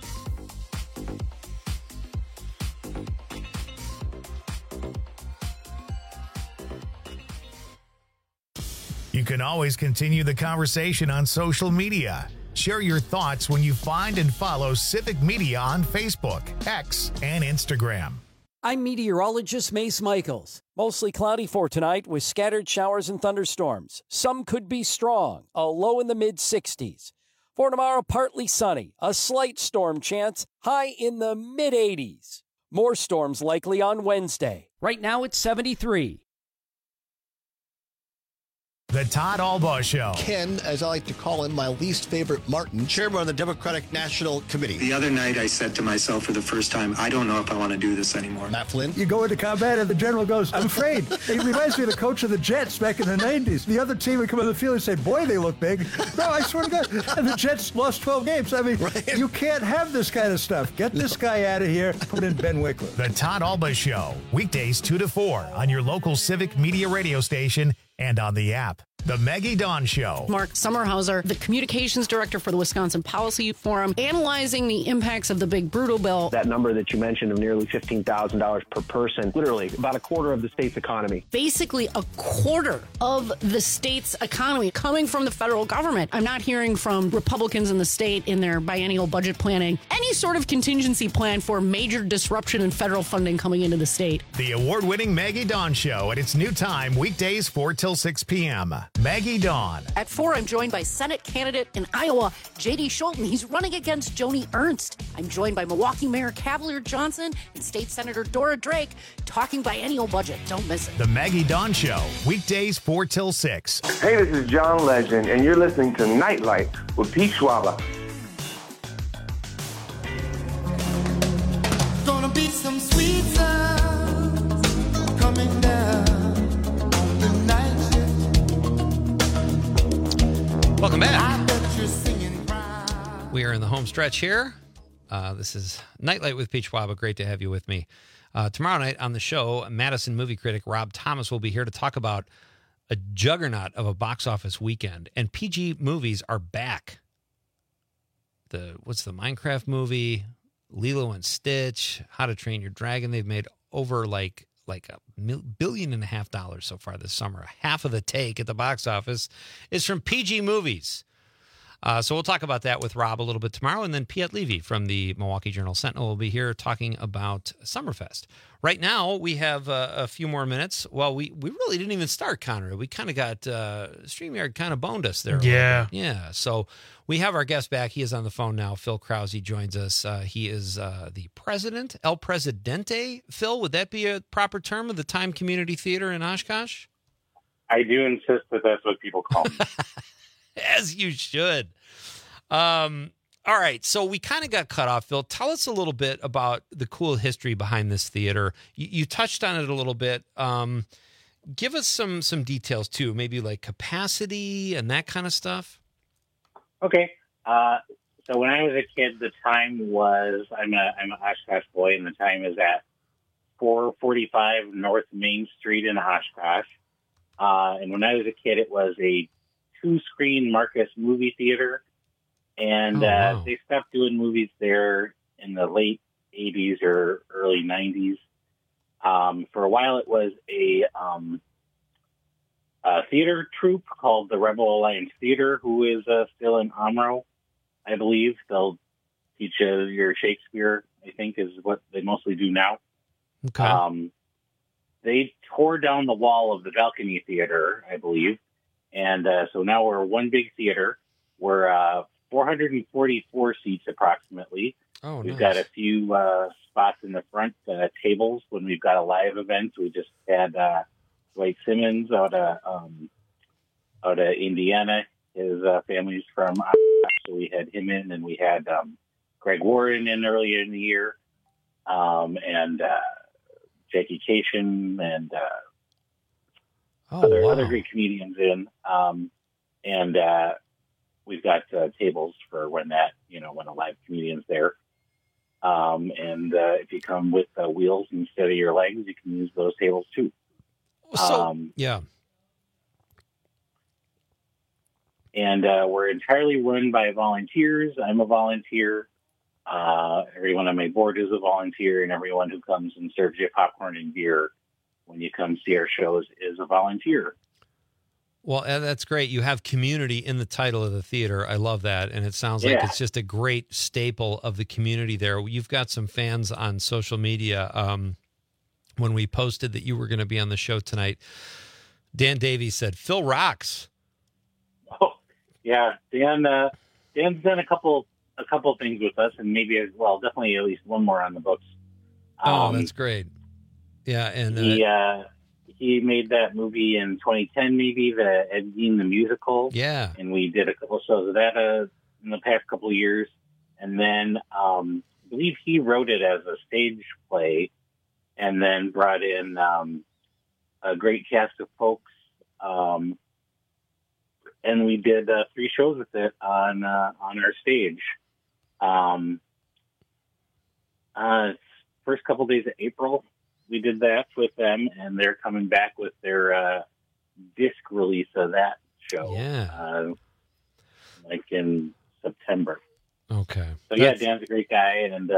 You can always continue the conversation on social media. Share your thoughts when you find and follow Civic Media on Facebook, X, and Instagram. I'm meteorologist Mace Michaels. Mostly cloudy for tonight with scattered showers and thunderstorms. Some could be strong, a low in the mid-60s. For tomorrow, partly sunny, a slight storm chance, high in the mid-80s. More storms likely on Wednesday. Right now it's 73. The Todd Albaugh Show. Ken, as I like to call him, my least favorite Martin, chairman of the Democratic National Committee. The other night I said to myself for the first time, I don't know if I want to do this anymore. Matt Flynn. You go into combat and the general goes, I'm afraid. It reminds me of the coach of the Jets back in the 90s. The other team would come on the field and say, boy, they look big. No, I swear to God. And the Jets lost 12 games. I mean, right. You can't have this kind of stuff. Get this guy out of here. Put in Ben Wickler. The Todd Albaugh Show. Weekdays 2 to 4 on your local Civic Media radio station and on the app. The Maggie Dawn Show. Mark Sommerhauser, the communications director for the Wisconsin Policy Forum, analyzing the impacts of the big brutal bill. That number that you mentioned of nearly $15,000 per person, literally about a quarter of the state's economy. Basically a quarter of the state's economy coming from the federal government. I'm not hearing from Republicans in the state in their biennial budget planning any sort of contingency plan for major disruption in federal funding coming into the state. The award-winning Maggie Dawn Show at its new time, weekdays 4 till 6 p.m. Maggie Dawn. At 4, I'm joined by Senate candidate in Iowa, J.D. Scholten. He's running against Joni Ernst. I'm joined by Milwaukee Mayor Cavalier Johnson and State Senator Dora Drake, talking biennial budget. Don't miss it. The Maggie Dawn Show, weekdays 4 till 6. Hey, this is John Legend, and you're listening to Nightlight with Pete Schwaba. Gonna be some sweet sounds coming down on the night shift. Welcome back. We are in the home stretch here. This is Nightlight with Pete Schwaba. Great to have you with me. Tomorrow night on the show, Madison movie critic Rob Thomas will be here to talk about a juggernaut of a box office weekend. And PG movies are back. What's the Minecraft movie? Lilo and Stitch, How to Train Your Dragon. They've made over like $1.5 billion so far this summer. Half of the take at the box office is from PG movies. So we'll talk about that with Rob a little bit tomorrow. And then Piet Levy from the Milwaukee Journal-Sentinel will be here talking about Summerfest. Right now, we have a few more minutes. Well, we really didn't even start, Conrad. We kind of got StreamYard kind of boned us there. Yeah. Yeah. So we have our guest back. He is on the phone now. Phil Krause joins us. He is the president, El Presidente. Phil, would that be a proper term of the Time Community Theater in Oshkosh? I do insist that that's what people call me. As you should. All right, so we kind of got cut off, Phil. Tell us a little bit about the cool history behind this theater. You touched on it a little bit. Give us some details, too, maybe like capacity and that kind of stuff. Okay. So when I was a kid, the time was, I'm an Oshkosh boy, and the time is at 445 North Main Street in Oshkosh. And when I was a kid, it was a 2-screen Marcus movie theater. And they stopped doing movies there in the late 80s or early 90s. For a while, it was a theater troupe called the Rebel Alliance Theater, who is still in Omro, I believe. They'll teach your Shakespeare, I think, is what they mostly do now. Okay. They tore down the wall of the Balcony Theater, I believe. And so now we're one big theater. We're 444 seats approximately. Oh, we've got a few spots in the front, tables when we've got a live event. We just had Dwight Simmons out of Indiana. His family's from Oshkosh, so we had him in, and we had Greg Warren in earlier in the year, and Jackie Cation, and other great comedians in, and we've got tables for when a live comedian's there. And if you come with wheels instead of your legs, you can use those tables too. Yeah. And we're entirely run by volunteers. I'm a volunteer. Everyone on my board is a volunteer, and everyone who comes and serves you popcorn and beer when you come see our shows is a volunteer. Well, that's great. You have community in the title of the theater. I love that. And it sounds like it's just a great staple of the community there. You've got some fans on social media. When we posted that you were going to be on the show tonight, Dan Davies said, Phil rocks. Oh, yeah. Dan's done a couple things with us, and maybe, definitely at least one more on the books. That's great. Yeah. And he made that movie in 2010, maybe, the Ed Gein the Musical. Yeah. And we did a couple shows of that in the past couple of years. And then I believe he wrote it as a stage play and then brought in a great cast of folks. And we did 3 shows with it on our stage. First couple of days of April, we did that with them, and they're coming back with their disc release of that show. Yeah. Like in September. Okay. So yeah, Dan's a great guy, and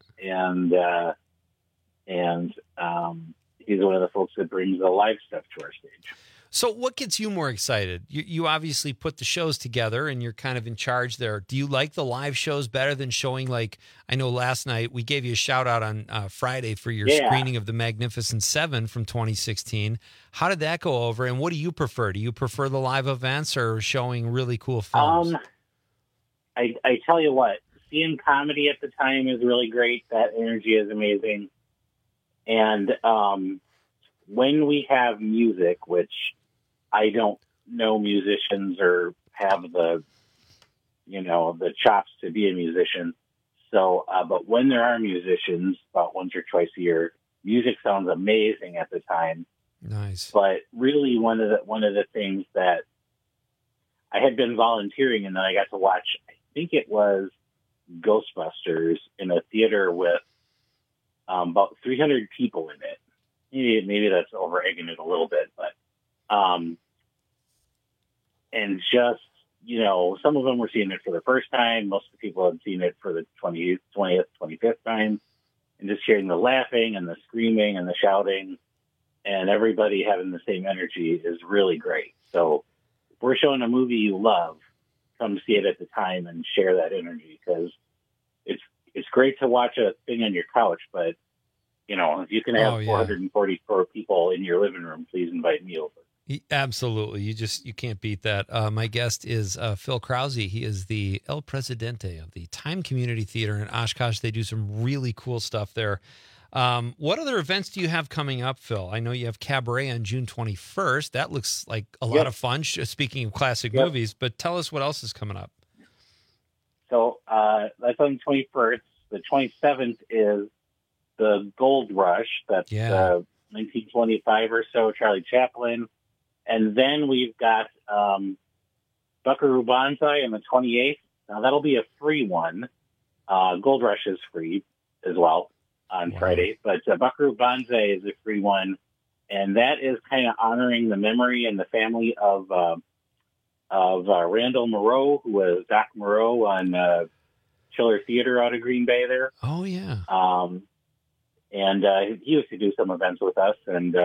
he's one of the folks that brings the live stuff to our stage. So what gets you more excited? You obviously put the shows together and you're kind of in charge there. Do you like the live shows better than showing, like, I know last night we gave you a shout out on Friday for your screening of The Magnificent Seven from 2016. How did that go over? And what do you prefer? Do you prefer the live events or showing really cool films? I tell you what, seeing comedy at the time is really great. That energy is amazing. And when we have music, which I don't know musicians or have the chops to be a musician. So, but when there are musicians, about once or twice a year, music sounds amazing at the time. Nice. But really, one of the things that I had been volunteering and then I got to watch, I think it was Ghostbusters in a theater with about 300 people in it. Maybe that's over egging it a little bit, but and just, some of them were seeing it for the first time. Most of the people had seen it for the 20th, 25th time, and just hearing the laughing and the screaming and the shouting and everybody having the same energy is really great. So if we're showing a movie you love, come see it at the time and share that energy, because it's great to watch a thing on your couch, but if you can have 444 people in your living room, please invite me over. Absolutely. You can't beat that. My guest is Phil Krause. He is the El Presidente of the Time Community Theater in Oshkosh. They do some really cool stuff there. What other events do you have coming up, Phil? I know you have Cabaret on June 21st. That looks like a lot of fun, speaking of classic movies, but tell us what else is coming up. So that's on the 21st. The 27th is the Gold Rush. That's 1925 or so, Charlie Chaplin. And then we've got Buckaroo Banzai on the 28th. Now, that'll be a free one. Gold Rush is free as well on Friday. But Buckaroo Banzai is a free one. And that is kind of honoring the memory and the family of Randall Moreau, who was Doc Moreau on Chiller Theater out of Green Bay there. Oh, yeah. And he used to do some events with us. And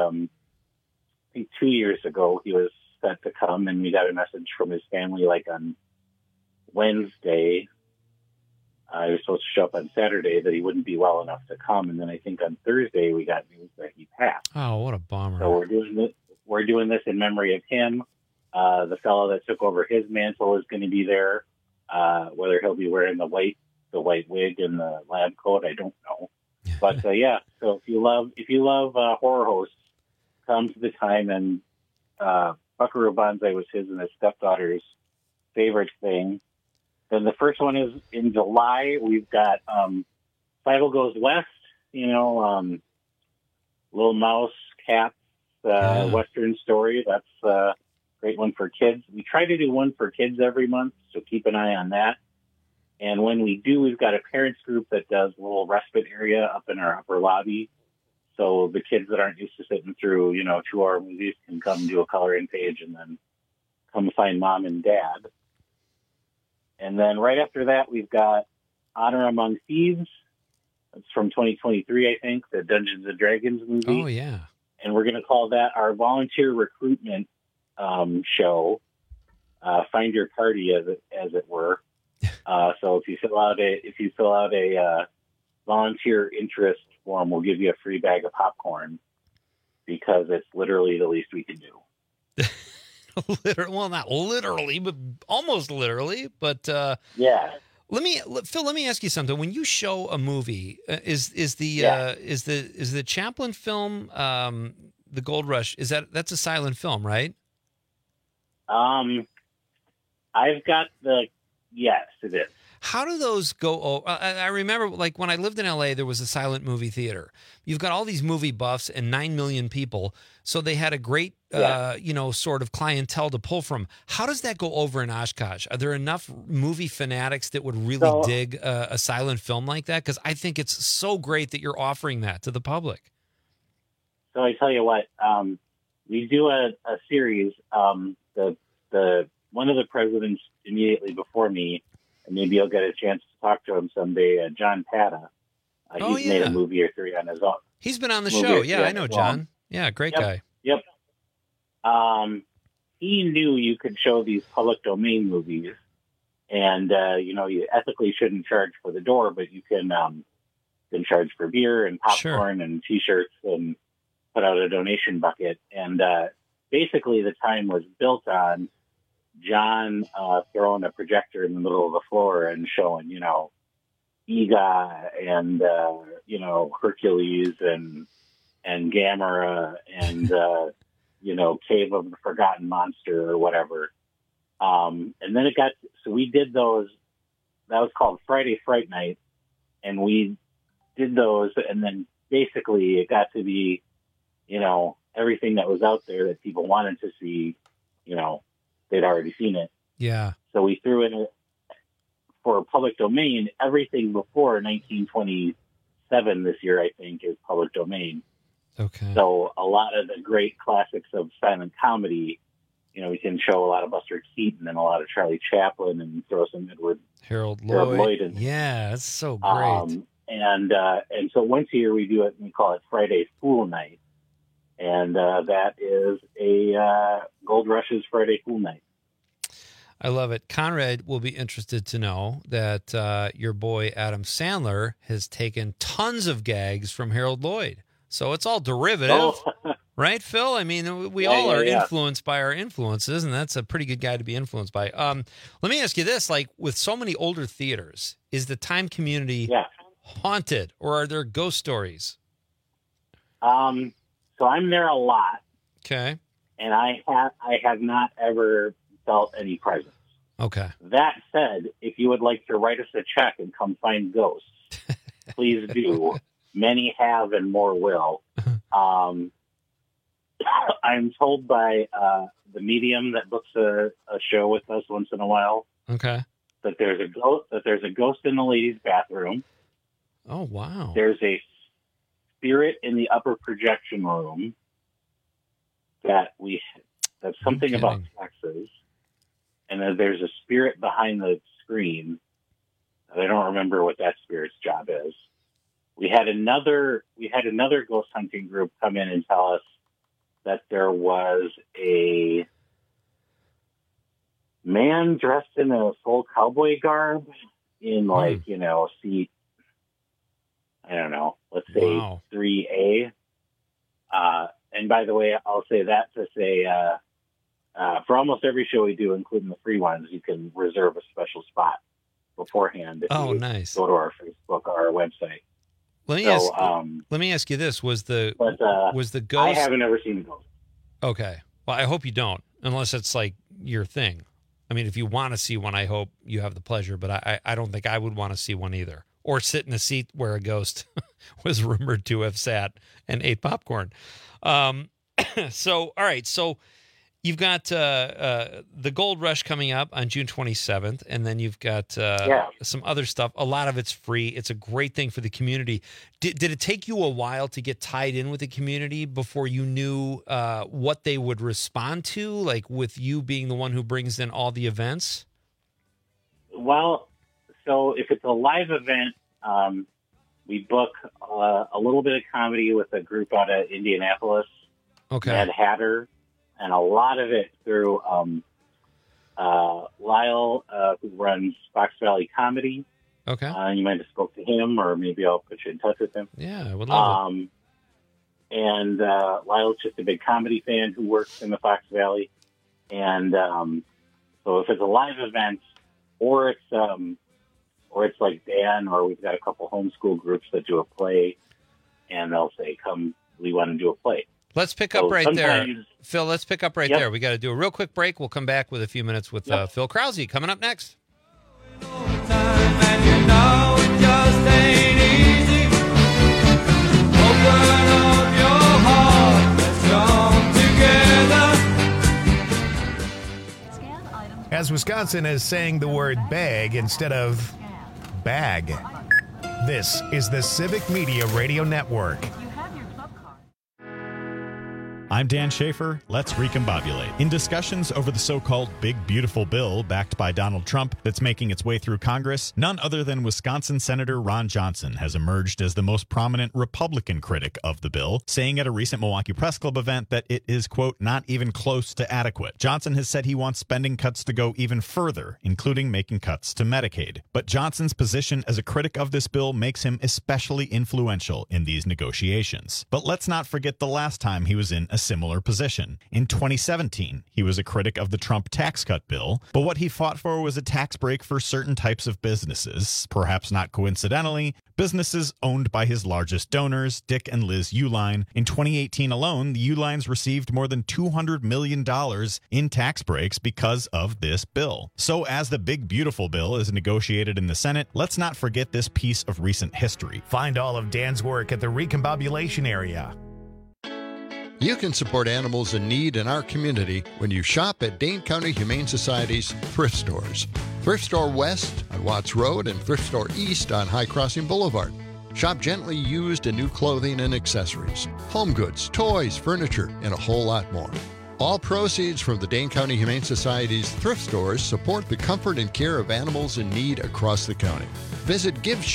I think 2 years ago, he was set to come, and we got a message from his family like on Wednesday. He was supposed to show up on Saturday that he wouldn't be well enough to come. And then I think on Thursday, we got news that he passed. Oh, what a bummer. So we're doing this in memory of him. The fellow that took over his mantle is going to be there. Whether he'll be wearing the white wig and the lab coat, I don't know. But so if you love horror hosts, come to the time. And Buckaroo Banzai was his and his stepdaughter's favorite thing. Then the first one is in July. We've got Fievel Goes West. Little Mouse, Cats, Western Story. That's a great one for kids. We try to do one for kids every month, so keep an eye on that. And when we do, we've got a parents group that does a little respite area up in our upper lobby. So the kids that aren't used to sitting through, 2-hour movies can come do a coloring page and then come find mom and dad. And then right after that, we've got Honor Among Thieves. It's from 2023, I think, the Dungeons and Dragons movie. Oh, yeah. And we're going to call that our volunteer recruitment show, Find Your Party, as it were. So if you fill out a volunteer interest form, we'll give you a free bag of popcorn, because it's literally the least we can do. Well, not literally, but almost literally. But yeah. Phil, let me ask you something. When you show a movie, is the Chaplin film, The Gold Rush, that's a silent film, right? Yes, it is. How do those go? I remember, like, when I lived in L.A., there was a silent movie theater. You've got all these movie buffs and 9 million people, so they had a great, sort of clientele to pull from. How does that go over in Oshkosh? Are there enough movie fanatics that would really dig a silent film like that? Because I think it's so great that you're offering that to the public. So I tell you what, we do a series, the one of the presidents immediately before me, and maybe you'll get a chance to talk to him someday, John Pata. He's made a movie or three on his own. He's been on the show. Yeah, I know John. Yeah, great guy. Yep. He knew you could show these public domain movies, and you ethically shouldn't charge for the door, but you can charge for beer and popcorn and T-shirts and put out a donation bucket. And basically, the time was built on John throwing a projector in the middle of the floor and showing, Ega and Hercules and Gamera and Cave of the Forgotten Monster or whatever. And then we did those. That was called Friday Fright Night, and we did those, and then basically it got to be, everything that was out there that people wanted to see. They'd already seen it. Yeah. So we threw in for public domain everything before 1927 this year, I think, is public domain. Okay. So a lot of the great classics of silent comedy, we can show a lot of Buster Keaton and a lot of Charlie Chaplin and throw some Harold Lloyd in. Yeah, that's so great. And so once a year we do it, and we call it Friday Fool Night. And that is a Gold Rush's Friday Fool Night. I love it. Conrad will be interested to know that your boy Adam Sandler has taken tons of gags from Harold Lloyd. So it's all derivative, right, Phil? I mean, we all are influenced by our influences, and that's a pretty good guy to be influenced by. Let me ask you this. Like, with so many older theaters, is the Time Community haunted, or are there ghost stories? So I'm there a lot. Okay. And I have not ever felt any presence. Okay. That said, if you would like to write us a check and come find ghosts, please do. Many have and more will. I'm told by the medium that books a show with us once in a while. Okay. That there's a ghost in the ladies' bathroom. Oh, wow. There's a spirit in the upper projection room that's something about taxes. And then there's a spirit behind the screen. I don't remember what that spirit's job is. We had another ghost hunting group come in and tell us that there was a man dressed in a full cowboy garb in seat, I don't know, let's say 3A. And by the way, I'll say that to say, for almost every show we do, including the free ones, you can reserve a special spot beforehand. If you nice. Go to our Facebook or our website. Let me ask you this: was the ghost? I haven't ever seen a ghost. Okay, well, I hope you don't, unless it's like your thing. I mean, if you want to see one, I hope you have the pleasure, but I don't think I would want to see one either, or sit in a seat where a ghost was rumored to have sat and ate popcorn. So, all right, so you've got the Gold Rush coming up on June 27th, and then you've got some other stuff. A lot of it's free. It's a great thing for the community. Did it take you a while to get tied in with the community before you knew what they would respond to, like with you being the one who brings in all the events? Well, so if it's a live event, we book a little bit of comedy with a group out of Indianapolis, Mad Hatter, and a lot of it through Lyle, who runs Fox Valley Comedy. Okay. You might have spoke to him, or maybe I'll put you in touch with him. Yeah, I would love it. And Lyle's just a big comedy fan who works in the Fox Valley. And so if it's a live event, or it's like Dan, or we've got a couple homeschool groups that do a play, and they'll say, "Come, we want to do a play." Let's pick up right there. Phil, let's pick up right there. We got to do a real quick break. We'll come back with a few minutes with Phil Krause coming up next. As Wisconsin is saying the word bag instead of bag. This is the Civic Media Radio Network. I'm Dan Schaefer. Let's recombobulate. In discussions over the so-called Big Beautiful Bill backed by Donald Trump that's making its way through Congress, none other than Wisconsin Senator Ron Johnson has emerged as the most prominent Republican critic of the bill, saying at a recent Milwaukee Press Club event that it is, quote, not even close to adequate. Johnson has said he wants spending cuts to go even further, including making cuts to Medicaid. But Johnson's position as a critic of this bill makes him especially influential in these negotiations. But let's not forget the last time he was in a similar position. In 2017, he was a critic of the Trump tax cut bill, but what he fought for was a tax break for certain types of businesses, perhaps not coincidentally, businesses owned by his largest donors, Dick and Liz Uihlein. In 2018 alone, the Uihleins received more than $200 million in tax breaks because of this bill. So as the Big Beautiful Bill is negotiated in the Senate, let's not forget this piece of recent history. Find all of Dan's work at the Recombobulation area. You can support animals in need in our community when you shop at Dane County Humane Society's thrift stores. Thrift Store West on Watts Road and Thrift Store East on High Crossing Boulevard. Shop gently used and new clothing and accessories, home goods, toys, furniture, and a whole lot more. All proceeds from the Dane County Humane Society's thrift stores support the comfort and care of animals in need across the county. Visit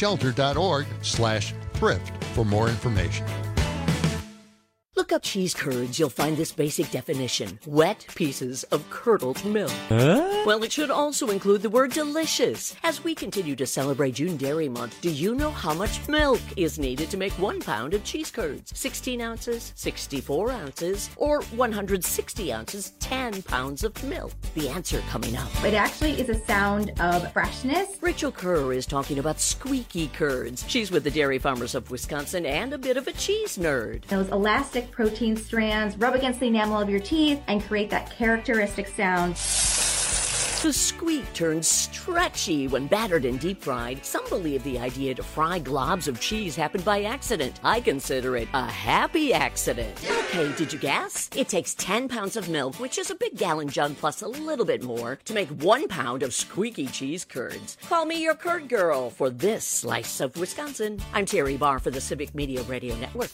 giveshelter.org/thrift for more information. Look up cheese curds, you'll find this basic definition. Wet pieces of curdled milk. Well, it should also include the word delicious. As we continue to celebrate June Dairy Month, do you know how much milk is needed to make 1 pound of cheese curds? 16 ounces, 64 ounces, or 160 ounces, 10 pounds of milk? The answer coming up. It actually is a sound of freshness. Rachel Kerr is talking about squeaky curds. She's with the Dairy Farmers of Wisconsin and a bit of a cheese nerd. Those elastic protein strands rub against the enamel of your teeth and create that characteristic sound. The squeak turns stretchy when battered and deep fried. Some believe the idea to fry globs of cheese happened by accident. I consider it a happy accident. Okay, did you guess? It takes 10 pounds of milk, which is a big gallon jug plus a little bit more, to make 1 pound of squeaky cheese curds. Call me your curd girl for this slice of Wisconsin. I'm Terry Barr for the Civic Media Radio Network.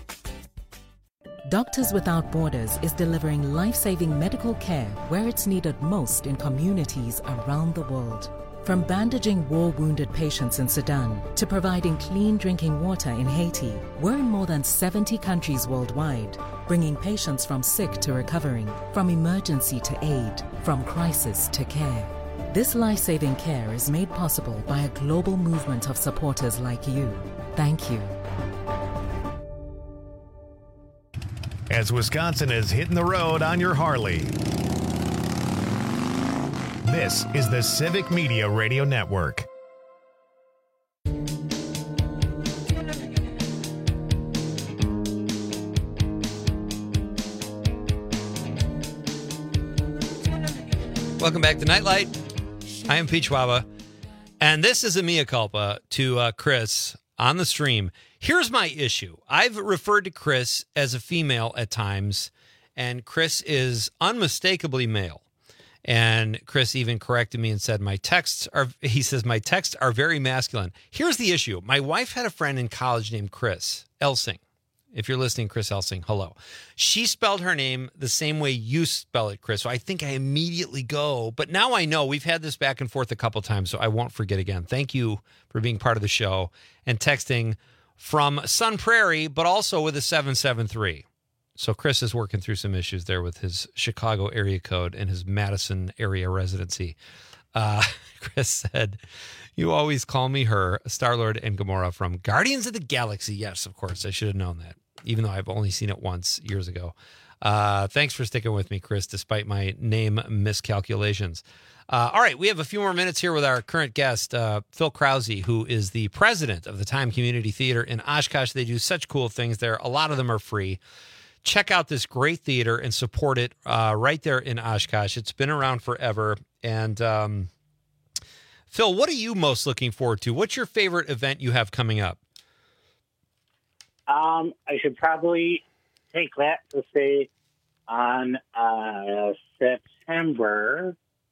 Doctors Without Borders is delivering life-saving medical care where it's needed most in communities around the world. From bandaging war-wounded patients in Sudan to providing clean drinking water in Haiti, we're in more than 70 countries worldwide, bringing patients from sick to recovering, from emergency to aid, from crisis to care. This life-saving care is made possible by a global movement of supporters like you. Thank you. As Wisconsin is hitting the road on your Harley. This is the Civic Media Radio Network. Welcome back to Nightlight. I am Pete Schwaba, and this is a mea culpa to Chris on the stream. Here's my issue. I've referred to Chris as a female at times, and Chris is unmistakably male. And Chris even corrected me and said my texts are very masculine. Here's the issue. My wife had a friend in college named Chris Elsing. If you're listening, Chris Elsing, hello. She spelled her name the same way you spell it, Chris. So I think I immediately go. But now I know. We've had this back and forth a couple times, so I won't forget again. Thank you for being part of the show and texting from Sun Prairie, but also with a 773. So Chris is working through some issues there with his Chicago area code and his Madison area residency. Chris said, you always call me her, Star-Lord and Gamora from Guardians of the Galaxy. Yes, of course. I should have known that, even though I've only seen it once years ago. Thanks for sticking with me, Chris, despite my name miscalculations. All right, we have a few more minutes here with our current guest, Phil Krause, who is the president of the Time Community Theater in Oshkosh. They do such cool things there. A lot of them are free. Check out this great theater and support it right there in Oshkosh. It's been around forever. And Phil, what are you most looking forward to? What's your favorite event you have coming up? I should probably take that to say on September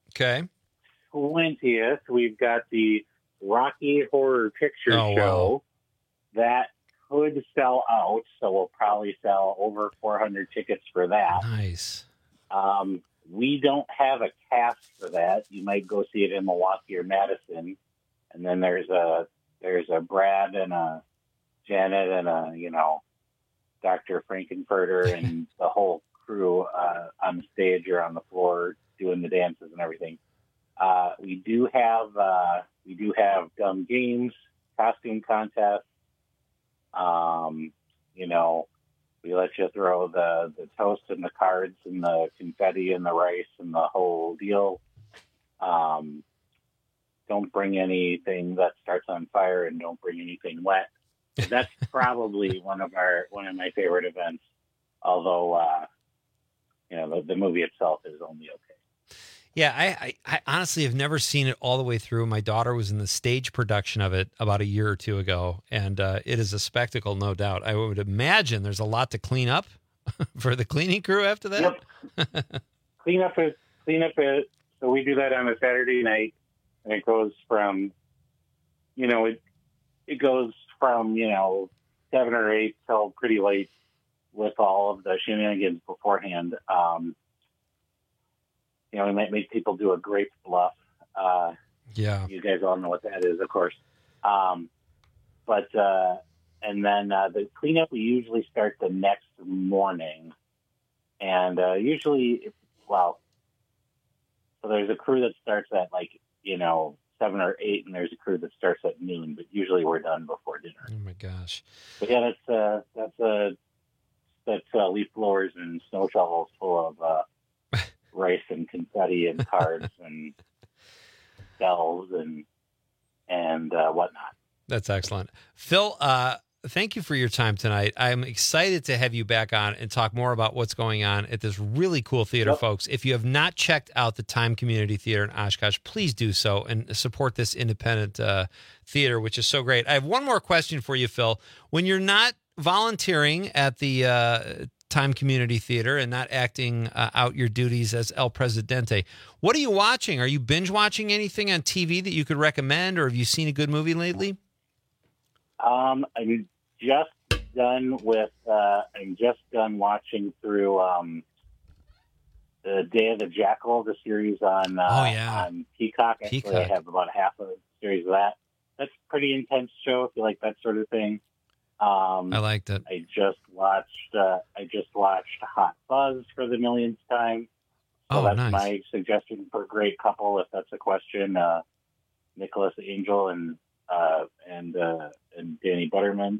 20th, we've got the Rocky Horror Picture Show. Wow. That should sell out, so we'll probably sell over 400 tickets for that. Nice. We don't have a cast for that. You might go see it in Milwaukee or Madison, and then there's a Brad and a Janet and a Dr. Frankenfurter and the whole crew on the stage or on the floor doing the dances and everything. We do have dumb games, costume contests. We let you throw the toast and the cards and the confetti and the rice and the whole deal. Don't bring anything that starts on fire and don't bring anything wet. That's probably one of my favorite events. Although, the movie itself is only okay. Yeah, I honestly have never seen it all the way through. My daughter was in the stage production of it about a year or two ago, and it is a spectacle, no doubt. I would imagine there's a lot to clean up for the cleaning crew after that. Yep. Clean up is. So we do that on a Saturday night, and it goes from, it goes from 7 or 8 till pretty late with all of the shenanigans beforehand. We might make people do a grape bluff. Yeah. You guys all know what that is, of course. And then the cleanup, we usually start the next morning. And so there's a crew that starts at 7 or 8, and there's a crew that starts at noon, but usually we're done before dinner. Oh my gosh. But yeah, that's leaf blowers and snow shovels full of rice and confetti and cards and bells and whatnot. That's excellent. Phil, thank you for your time tonight. I'm excited to have you back on and talk more about what's going on at this really cool theater, folks. If you have not checked out the Time Community Theater in Oshkosh, please do so and support this independent theater, which is so great. I have one more question for you, Phil. When you're not volunteering at the Time Community Theater and not acting out your duties as El Presidente, what are you watching? Are you binge watching anything on TV that you could recommend, or have you seen a good movie lately? I'm just done watching through the Day of the Jackal, the series on Peacock. Actually, I have about half of the series of that. That's a pretty intense show if you like that sort of thing. I liked it. I just watched Hot Fuzz for the millionth time. So that's nice. My suggestion for a great couple, if that's a question. Nicholas Angel and Danny Butterman.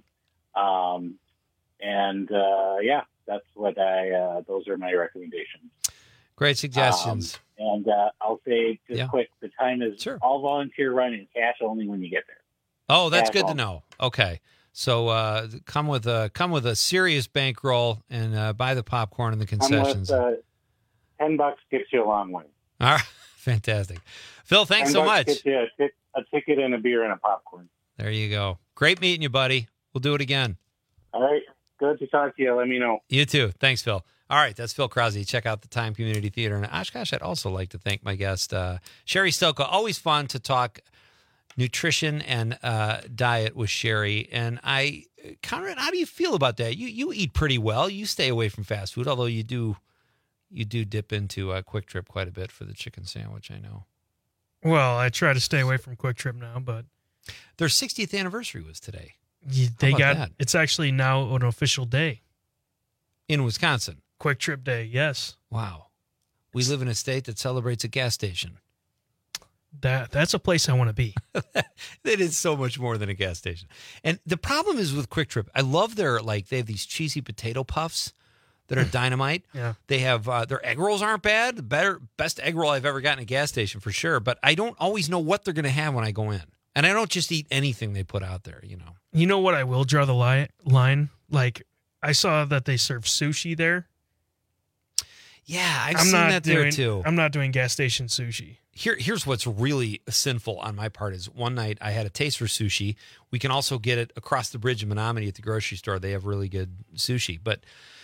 That's what those are my recommendations. Great suggestions. I'll say just quick, the time is all volunteer run and cash only when you get there. Oh, that's cash good only. to know. Okay. So come with a serious bankroll and buy the popcorn and the concessions. $10 gets you a long way. All right. Fantastic. Phil, thanks so much. Gets you a ticket and a beer and a popcorn. There you go. Great meeting you, buddy. We'll do it again. All right. Good to talk to you. Let me know. You too. Thanks, Phil. All right. That's Phil Krause. Check out the Time Community Theater in Oshkosh. I'd also like to thank my guest, Sherry Stelka. Always fun to talk nutrition and diet with Sherry. And Conrad, how do you feel about that? You eat pretty well. You stay away from fast food, although you do dip into Quick Trip quite a bit for the chicken sandwich, I know. Well, I try to stay away from Quick Trip now, but their 60th anniversary was today. It's actually now an official day in Wisconsin. Quick Trip Day, yes. Wow. We live in a state that celebrates a gas station. That's a place I want to be. It is so much more than a gas station. And the problem is with Quick Trip, I love they have these cheesy potato puffs that are dynamite. Yeah. They have their egg rolls aren't bad. Best egg roll I've ever gotten at a gas station for sure. But I don't always know what they're going to have when I go in. And I don't just eat anything they put out there, you know. You know what? I will draw the line. Like, I saw that they serve sushi there. Yeah, I've seen that there too. I'm not doing gas station sushi. Here's what's really sinful on my part is one night I had a taste for sushi. We can also get it across the bridge in Menominee at the grocery store. They have really good sushi. But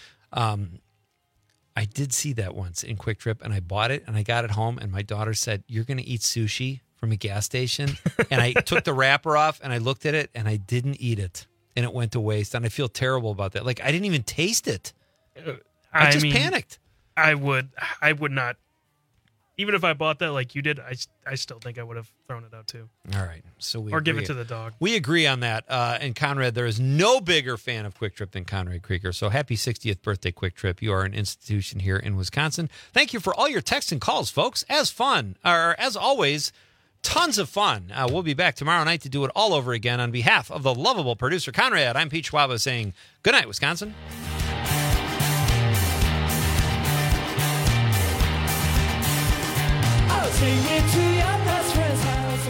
I did see that once in Quick Trip, and I bought it, and I got it home, and my daughter said, "You're going to eat sushi from a gas station?" And I took the wrapper off, and I looked at it, and I didn't eat it. and it went to waste, and I feel terrible about that. Like, I didn't even taste it. I just panicked. I would not. Even if I bought that like you did, I still think I would have thrown it out too. All right. So we give agree. it to the dog. We agree on that. And Conrad, there is no bigger fan of Quick Trip than Conrad Krieger. So happy 60th birthday, Quick Trip. You are an institution here in Wisconsin. Thank you for all your texts and calls, folks. As always, tons of fun. We'll be back tomorrow night to do it all over again. On behalf of the lovable producer, Conrad, I'm Pete Schwaba saying good night, Wisconsin. Take me to your best friend's house,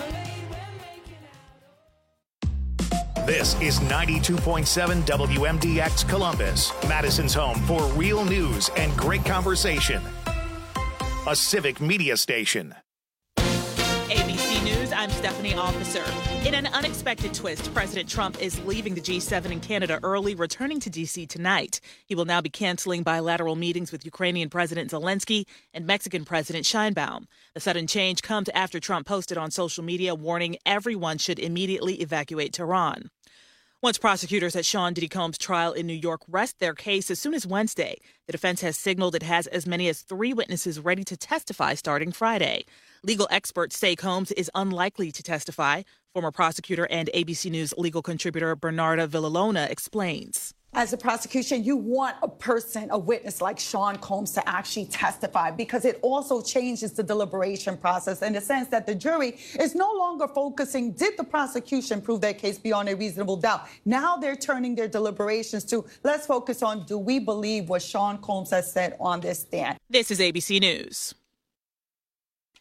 Mama. This is 92.7 WMDX Columbus, Madison's home for real news and great conversation. A civic media station. ABC News, I'm Stephanie Officer. In an unexpected twist, President Trump is leaving the G7 in Canada early, returning to D.C. tonight. He will now be canceling bilateral meetings with Ukrainian President Zelensky and Mexican President Sheinbaum. The sudden change comes after Trump posted on social media warning everyone should immediately evacuate Tehran. Once prosecutors at Sean Diddy Combs' trial in New York rest their case as soon as Wednesday, the defense has signaled it has as many as 3 witnesses ready to testify starting Friday. Legal experts say Combs is unlikely to testify. Former prosecutor and ABC News legal contributor Bernarda Villalona explains. As a prosecution, you want a witness like Sean Combs to actually testify because it also changes the deliberation process in the sense that the jury is no longer focusing, did the prosecution prove their case beyond a reasonable doubt? Now they're turning their deliberations to, let's focus on, do we believe what Sean Combs has said on this stand? This is ABC News.